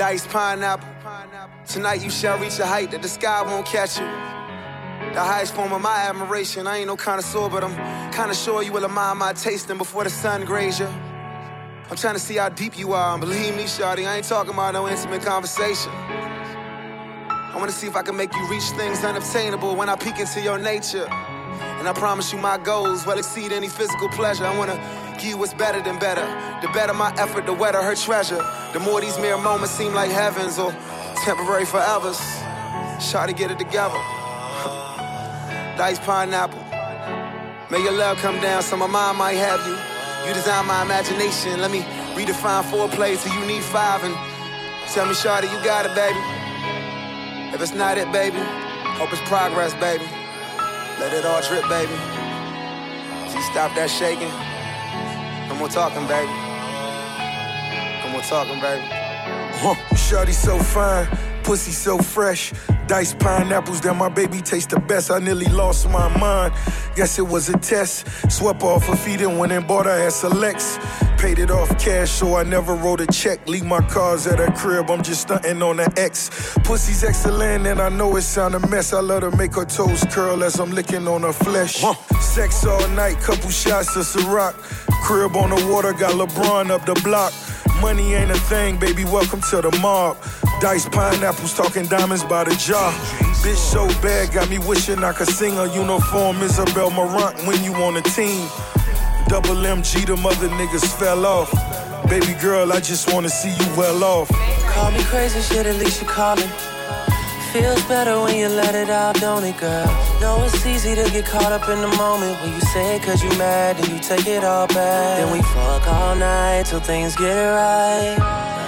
diced pineapple. Tonight you shall reach a height that the sky won't catch you. The highest form of my admiration. I ain't no connoisseur, but I'm kinda sure you will admire my tasting before the sun graze you. I'm trying to see how deep you are, and believe me, shawty, I ain't talking about no intimate conversation. I wanna see if I can make you reach things unobtainable when I peek into your nature. And I promise you my goals will exceed any physical pleasure. I wanna give you what's better than better. The better my effort, the wetter her treasure. The more these mere moments seem like heavens or temporary forevers. Shawty, get it together. Diced pineapple. May your love come down so my mind might have you. You design my imagination. Let me redefine foreplay till you need five. And tell me, shawty, you got it, baby. If it's not it, baby, hope it's progress, baby. Let it all drip, baby. See, stop that shaking. No more talking, baby. No more talking, baby.
Huh. Shawty so fine, pussy so fresh. Diced pineapples that my baby taste the best. I nearly lost my mind. Guess it was a test. Swept off her feet and went and bought her at Selects. Paid it off cash, so I never wrote a check. Leave my cars at her crib, I'm just stunting on the X. Pussy's excellent and I know it sound a mess. I let her make her toes curl as I'm licking on her flesh. Huh. Sex all night, couple shots of Ciroc. Crib on the water, got LeBron up the block. Money ain't a thing, baby, welcome to the mob. Diced pineapples, talking diamonds by the jar. Bitch so bad, got me wishing I could sing a uniform Isabel Marant when you on a team. Double M G, them other niggas fell off. Baby girl, I just wanna see you well off.
Call me crazy, shit, at least you callin'. Feels better when you let it out, don't it, girl? Know it's easy to get caught up in the moment when you say it cause you mad and you take it all back. Then we fuck all night till things get right.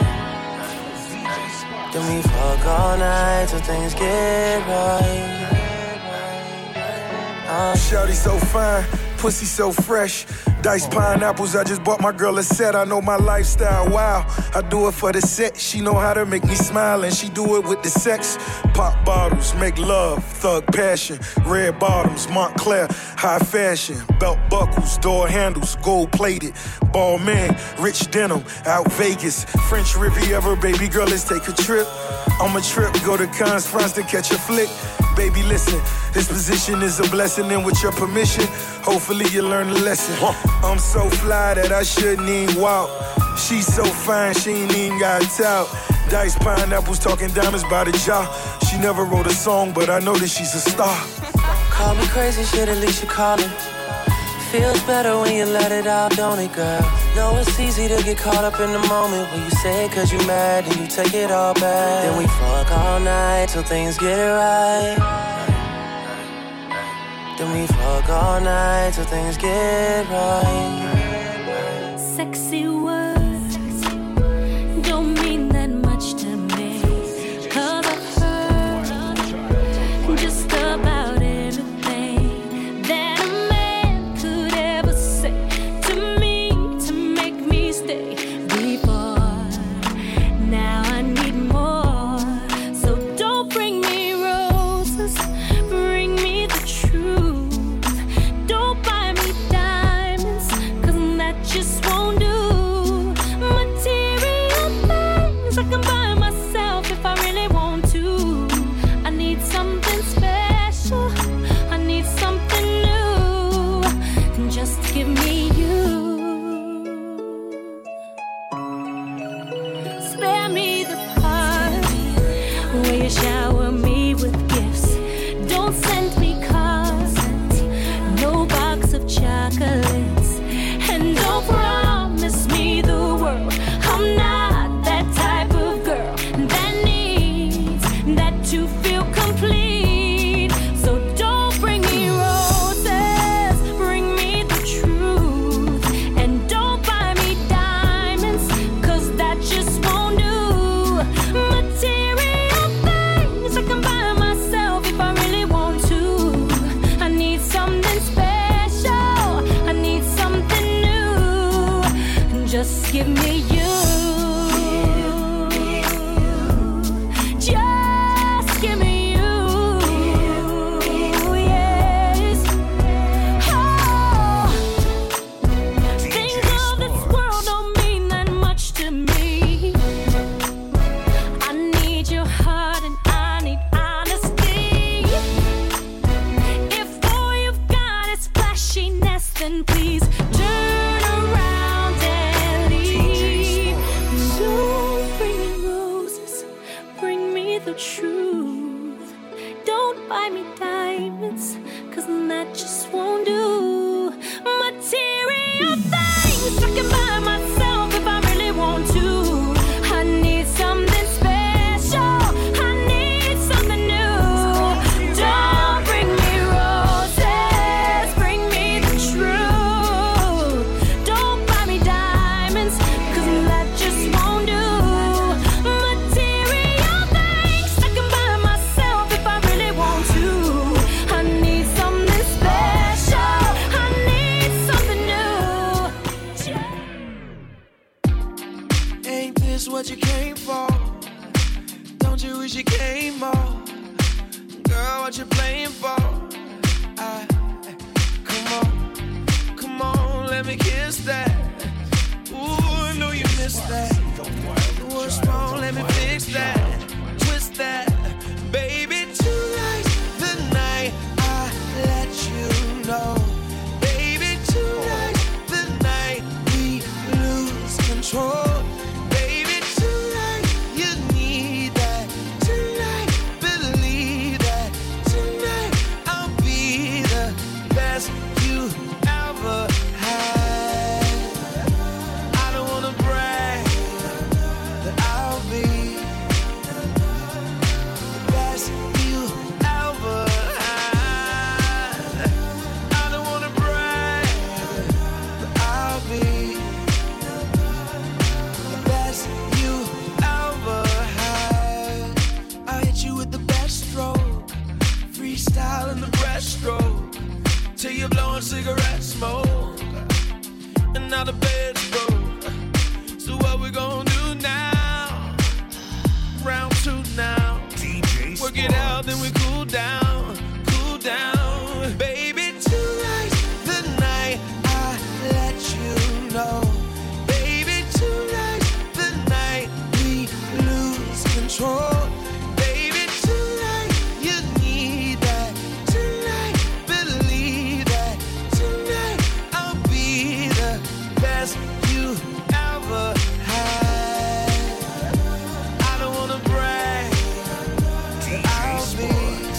Then we fuck all night till things get right.
Uh. Shawty so fine, pussy so fresh. Diced pineapples, I just bought my girl a set. I know my lifestyle, wow. I do it for the set. She know how to make me smile and she do it with the sex. Pop bottles, make love, thug passion. Red bottoms, Montclair, high fashion. Belt buckles, door handles, gold plated. Ball man, rich denim, out Vegas. French Riviera, baby girl, let's take a trip. On my trip, go to Cannes, France to catch a flick. Baby, listen, this position is a blessing, and with your permission, hopefully you learn the lesson. I'm so fly that I shouldn't even walk. She's so fine, she ain't even got tout. Diced pineapples, talking diamonds by the jar. She never wrote a song, but I know that she's a star.
Call me crazy, shit, at least you callin'. Feels better when you let it out, don't it, girl? Know it's easy to get caught up in the moment when you say it cause you mad and you take it all back. Then we fuck all night till things get right. Then we fuck all night till things get right.
Sexy words don't mean that much to me, cause I've heard just about everything that a man could ever say to me to make me stay before. Now I need more, so don't bring me roses, bring me the truth. Don't buy me diamonds, cause that just won't do. Material things I can buy myself if I really want to. I need something special, I need something new. Just give me you. Spare me the part where you shower me with gifts. Don't send me cards, no box of chocolates, and don't promise me the world. I'm not that type of girl that needs that to feel complete. So don't bring me roses, bring me the truth, and don't buy me diamonds, cause that just won't do. Material things I can buy myself if I really want to. I need something special, I need something new. Just give me you. Just give me you. Yes. Oh. Things of this world don't mean that much to me. then please turn around and leave. Don't bring me roses, bring me the truth. Don't buy me diamonds, cause that just won't do. Material things I can buy myself if I really want to. I need something special, I need something new. Don't bring me roses, bring me the truth. Don't buy me diamonds, cause that just won't do. Material things I can buy myself if I really want to. I need something special, I need something new.
Ain't this what you came for? Don't you wish you came more? Girl, what you playing for? I, come on, come on, let me kiss that. Ooh, I know you missed that. What's wrong? Let me fix that. Twist that. Baby, tonight's the night I let you know. Baby, tonight's the night we lose control. Baby, tonight you need that. Tonight, believe that. Tonight I'll be the best you ever had. I don't wanna brag, but I'll be the best you ever had. I don't wanna brag, but I'll be the best you ever had. I hit you with the best stroke, freestyle in the breaststroke, till you're blowing cigarette smoke, and now the bed's broke. So what we gonna do now? Round two now.
D J
Work it out, then we cool down, cool down. Baby, tonight's the night I let you know. Baby, tonight's the night we lose control. Baby, tonight you need that. Tonight, believe that. Tonight I'll be the best you ever had. I don't wanna brag, but I'll be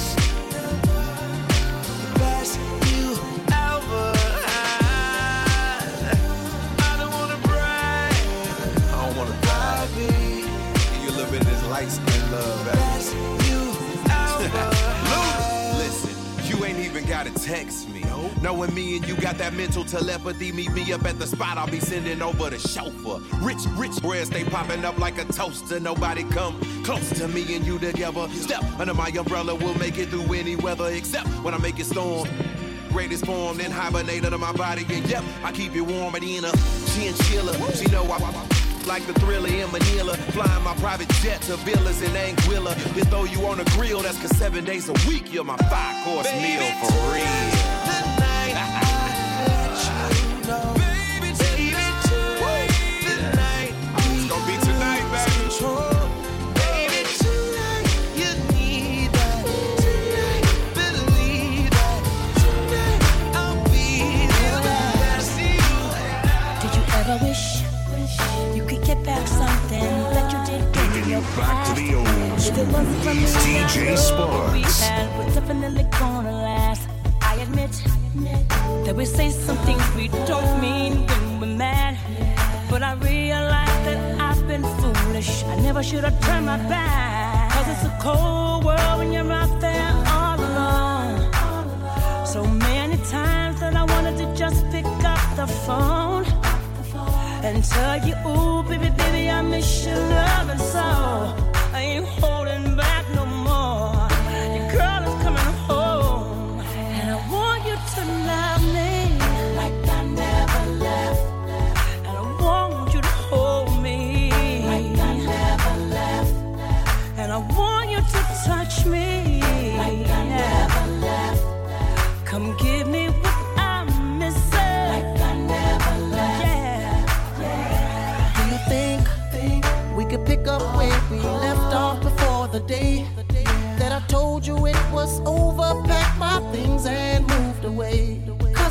the best you ever had. I don't wanna brag,
I don't wanna
I'll
die.
be
Give you a little bit of this light skin love,
the
baby.
best you ever had.
Listen, you ain't even gotta text me. Knowing me and you got that mental telepathy, meet me up at the spot, I'll be sending over the chauffeur. Rich, rich bread stay popping up like a toaster. Nobody come close to me and you together. Step under my umbrella, we'll make it through any weather, except when I make it storm. Greatest form, then hibernate under my body, and yep, I keep it warm at in a chinchilla. She know I like the thriller in Manila, flying my private jet to villas in Anguilla. Then throw you on a grill, that's cause seven days a week you're my five course meal for real. It's gonna be tonight, baby.
Baby, tonight you need that. Tonight, believe that. Tonight I'll be the best you.
Did you ever wish you could get back something that you did in your
Back to the old
If it wasn't for me,
school. D
I
J
know what we
Sparks.
had was definitely gonna last. I admit that we say some things we don't mean when we're mad, but I realize that I've been foolish. I never should have turned my back, cause it's a cold world when you're out there all alone. So many times that I wanted to just pick up the phone and tell you, ooh, baby, baby, I miss your love, and so I ain't holding back no more. Your girl is coming home, and I want you to love me like I never left, and I want you to hold me like I never left, and I want you to touch me like I never left. Come give me what I'm missing like I never left. Yeah.
Do you think we could pick up where we left off before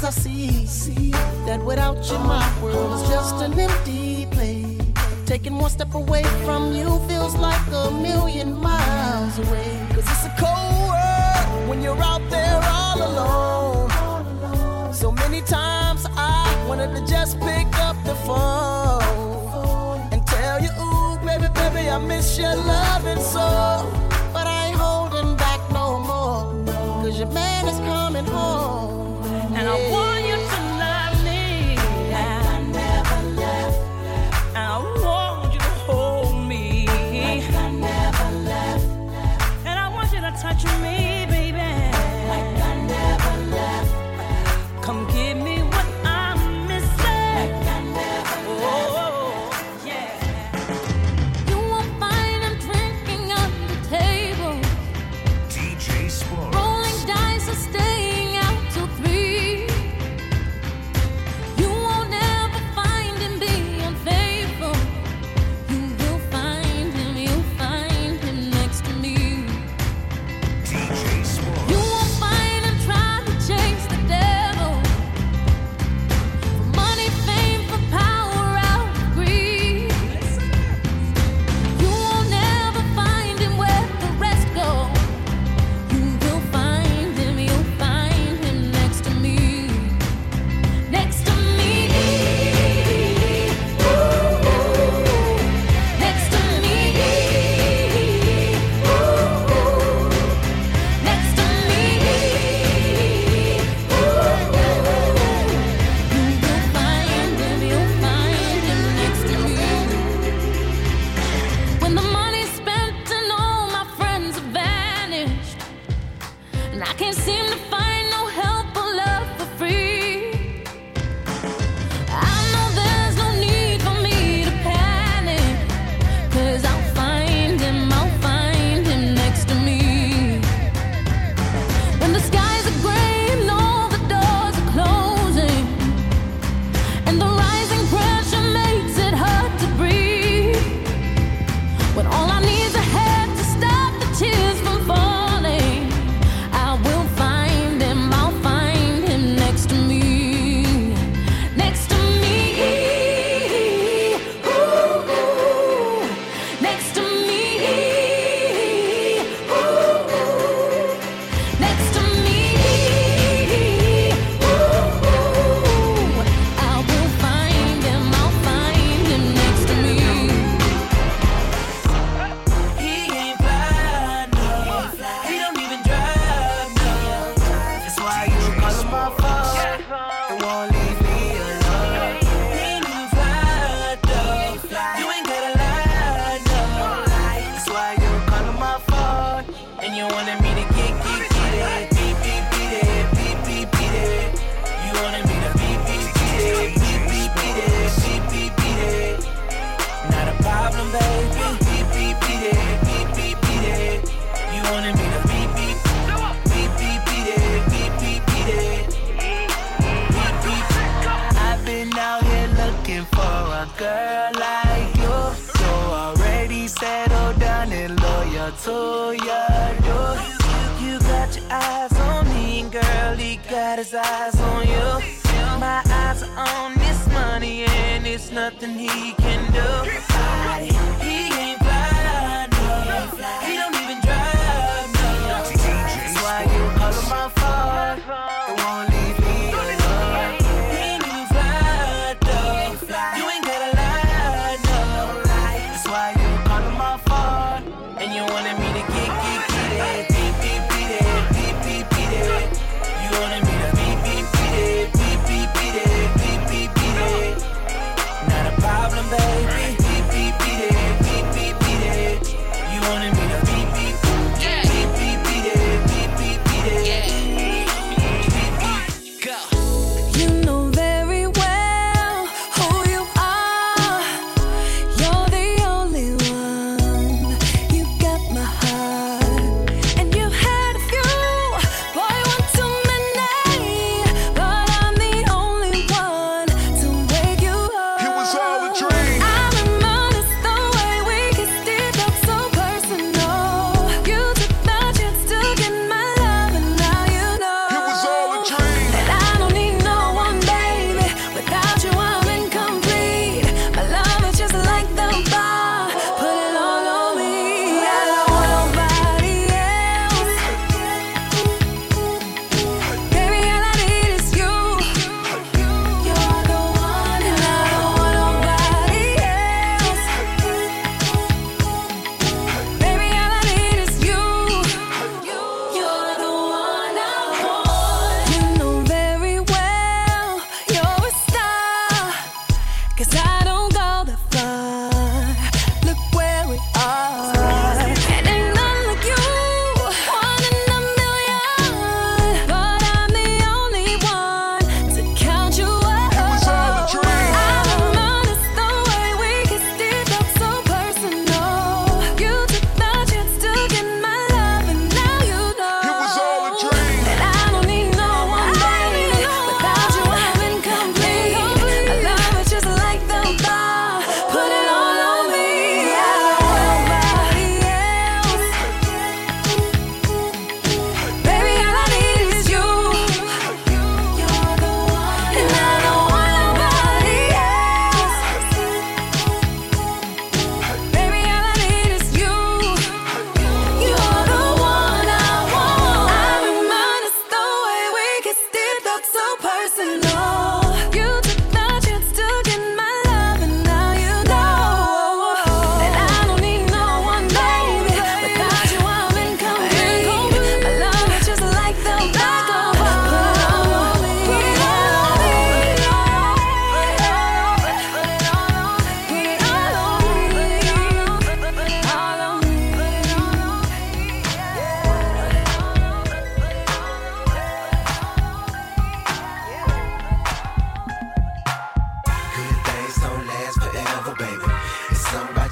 I see, see that without you my world is just an empty place. Taking one step away from you feels like a million miles away. Cause it's a cold world when you're out there all alone. So many times I wanted to just pick up the phone and tell you, ooh, baby, baby, I miss your loving so. But I ain't holding back no more, cause your man is coming home.
And I want you to love me like I never left. And I want you to hold me like I never left. And I want you to touch me, baby, like I never left. Come give me what I'm missing like I never left. Oh, yeah.
You won't find him drinking at the table.
D J Sport.
Rolling dice or staying out till three. You won't ever find him being unfaithful. You will find him, you'll find him next to me.
D J Sport.
You won't find him trying to chase the devil. For money, fame, for power, out of greed. You won't ever find him where the rest go. You will find him, you'll find him next to me. Next to me. Ooh. Next to me. Ooh. Next to me. Ooh. You will find him, you'll find him next to me. When the money's spent and all my friends have vanished, and I can't seem to find no help or love for free, I know there's no need for me to panic, cause I'll find him, I'll find him next to me. When the skies are gray and all the doors are closing, and the rising pressure makes it hard to breathe, when all I need is a hand to stop the tears from falling, I will find him, I'll find him next to me. Next to me. Ooh. Next to me. Ooh. Next to me. Ooh. I will find him, I'll find him next to me.
He ain't fly, no. He don't even drive, no. That's why you call him my phone and won't leave me alone. He ain't even fly, though. You ain't gotta lie, no. That's why you call him my phone and you wanted me to get, get, get it. Beep, beep, beat it. Beep, beep, beat it. You wanted me to beep, beep, beat it. Beep, beep, beat it. Beep, beep, beat it. Not a problem, baby. Beep, beep, beat it. You wanted me to beep, beep, beep, beep, beep, beep, beep, beep. Not a problem, baby. Beep, beep, beat it. Beep, beep, beat it. You wanted me to beep, beep, beep, beep, beep, beep, beep, beep, beep. I've been out here looking for a girl like you. So already settled down and loyal to your door. You got your eyes on me, and girl, he got his eyes on you. My eyes are on this money, and it's nothing he can do. He ain't fly, no. He don't even drive, no. That's why you call him my phone and won't leave me alone. He ain't even fly, though. You ain't gotta lie, no. That's why you call him my phone and you wanted me to get, get, get it. Beep, beep, beat it. Beep, beep, beat it. You wanted me to beep, beep, beat it. Beep, beep, beat it. Beep, beep, beat it. Not a problem, baby.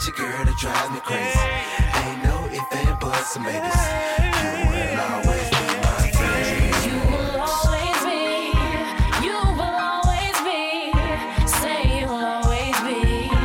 your girl that drives me crazy. Ain't no if and buts or maybes. You will always be my friend.
You will always be. You will always be. Say you will always be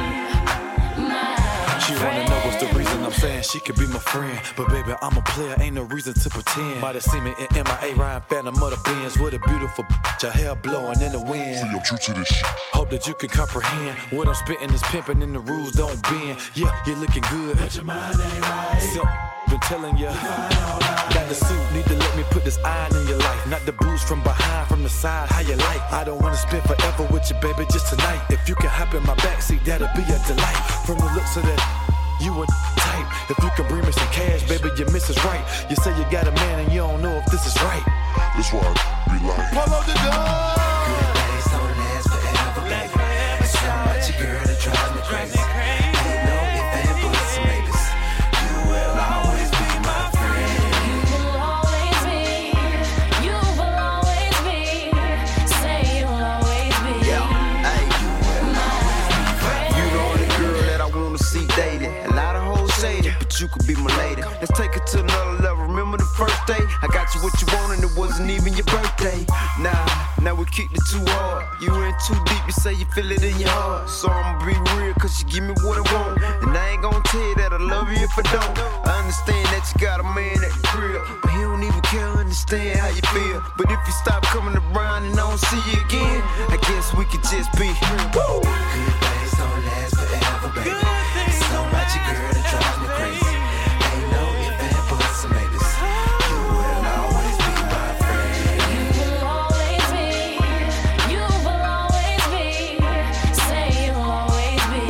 my
She wanna know what's the reason I'm saying she could be my friend. But baby, I'm a player, ain't no reason to pretend. Might have seen me in M I A riding Phantom of the Benz with a beautiful bitch, her hair blowing in the wind.
See, I'm true to this shit.
Hope that you can comprehend what I'm spitting is pimping and the rules don't bend. Yeah, you're looking good, but your mind ain't right. So, been telling ya, got the suit, need to let me put this iron in your life. Not the boost from behind, from the side, how you like. I don't wanna spend forever with you, baby, just tonight. If you can hop in my backseat, that'll be a delight. From the looks of that, you a type. If you can bring me some cash, baby, your missus right. You say you got a man and you don't know if this is right.
That's why I be like,
pull up the door.
Good days don't last forever, baby. It's something about your girl that drives me crazy. Ain't no if and buts or maybes. You will always be my friend.
You will always be. You will always be. Say you will always be.
Yeah, hey, you will always be my friend. You the only girl that I wanna see daily. A lot of hoes shady, but you could be my lady. Let's take it to another level. Remember the first day? I got you what you want and it wasn't even your birthday. Nah, now we kicked it too hard. You in too deep, you say you feel it in your heart. So I'ma be real, cause you give me what I want. And I ain't gonna tell you that I love you if I don't. I understand that you got a man at the crib, but he don't even care, understand how you feel. But if you stop coming around and I don't see you again, I guess we could just be woo. Good days don't last forever, baby. It's something about your girl that drives me crazy. Ain't no if and buts or maybes. You will always be my friend.
You will always be. You will always be. Say you will always be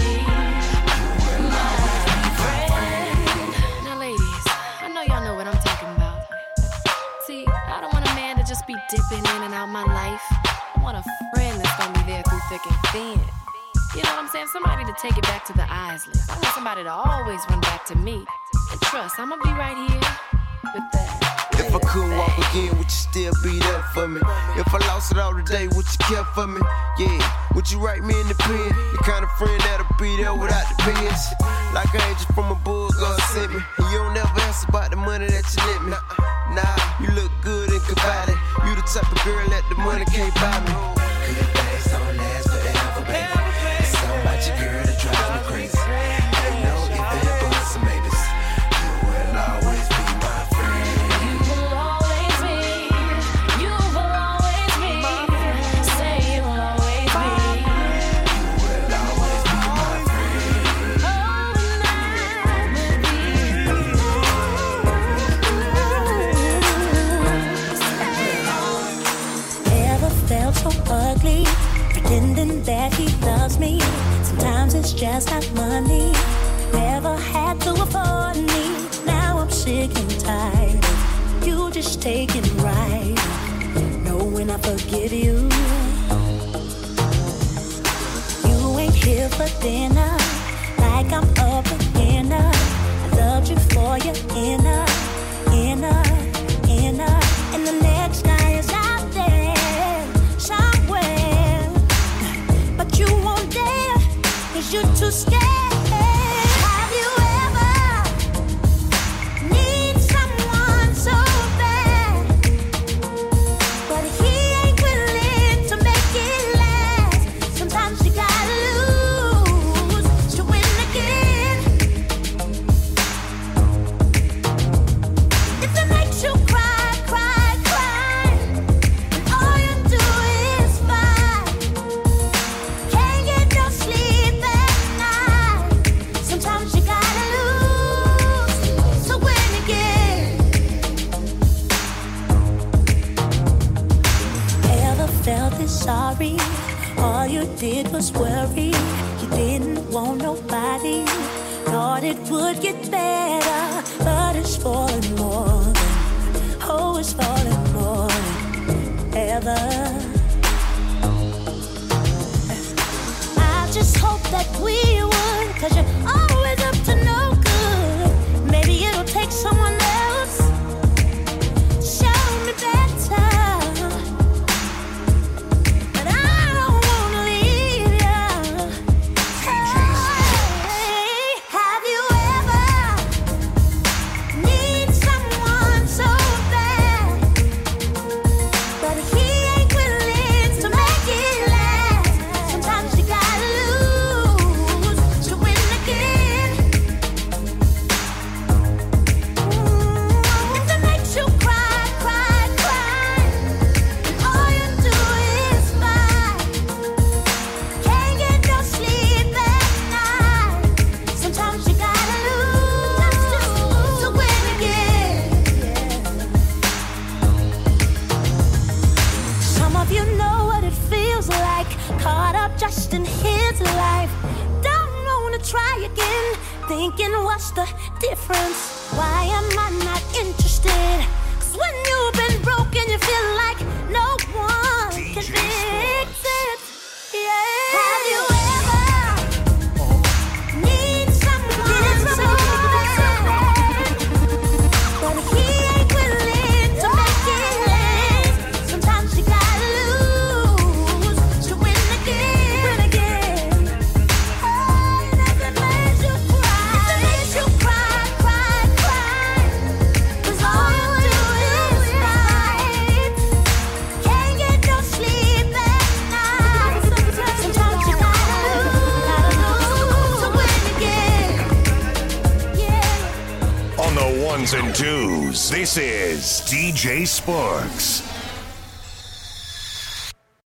my friend. Now, ladies, I know y'all know what I'm talking about. See, I don't want a man to just be dipping in and out my life. I want a friend that's gonna be there through thick and thin. You know what I'm saying? Somebody to take it back to the Isley. I want somebody to always run back to me. And trust, I'ma be right here with that.
If I couldn't walk again, would you still be there for me? If I lost it all today, would you care for me? Yeah, would you write me in the pen? The kind of friend that'll be there without the pins. Like an angel from a bull, God sent me. And you don't ever ask about the money that you lent me. Nah, you look good and can buy it. You the type of girl that the money can't buy me. Good days don't last forever, baby. It's something about your girl that drives me crazy. Ain't no if and buts or maybes. You will always be my friend.
You will always be. You will always be. Say you will always be.
You will always be my friend.
Ever felt so ugly, pretending that he loves me? Sometimes it's just not money. Never had to afford me. Now I'm sick and tired of you just taking right, knowing I forgive you. You ain't here for dinner, like I'm up in her. I loved you for your inner, inner, inner. And the next guy is out there somewhere, but you won't dare, cause you're too scared. Have you ever need someone so bad, but he ain't willing to make it last? Sometimes you gotta lose to win again. If it makes you cry, cry, cry, and all you do is fight, can't get no sleep at night. Sometimes you gotta lose to win again. Ever felt this sorry? All you did was worry. You didn't want nobody. Thought it would get better, but it's falling more than, oh, it's falling more than ever. I just hope that we would, cause you're always up to no good. Maybe it'll take someone else to show me better. But I don't wanna leave you. Hey, caught up just in his life. Don't wanna try again, thinking what's the difference? Why am I not interested? 'Cause when you've been broken, you feel like no one can fix it. Yeah. Have you ever need someone so bad, but he ain't willing to make it? Sometimes you gotta lose to win again. Win again. Oh, and if it makes you cry, if it makes you cry, cry, cry, 'cause all you do is fight. Can't get no sleep at night. Sometimes you gotta lose, gotta lose to win again. Yeah.
On the ones and twos, this is D J Sparks.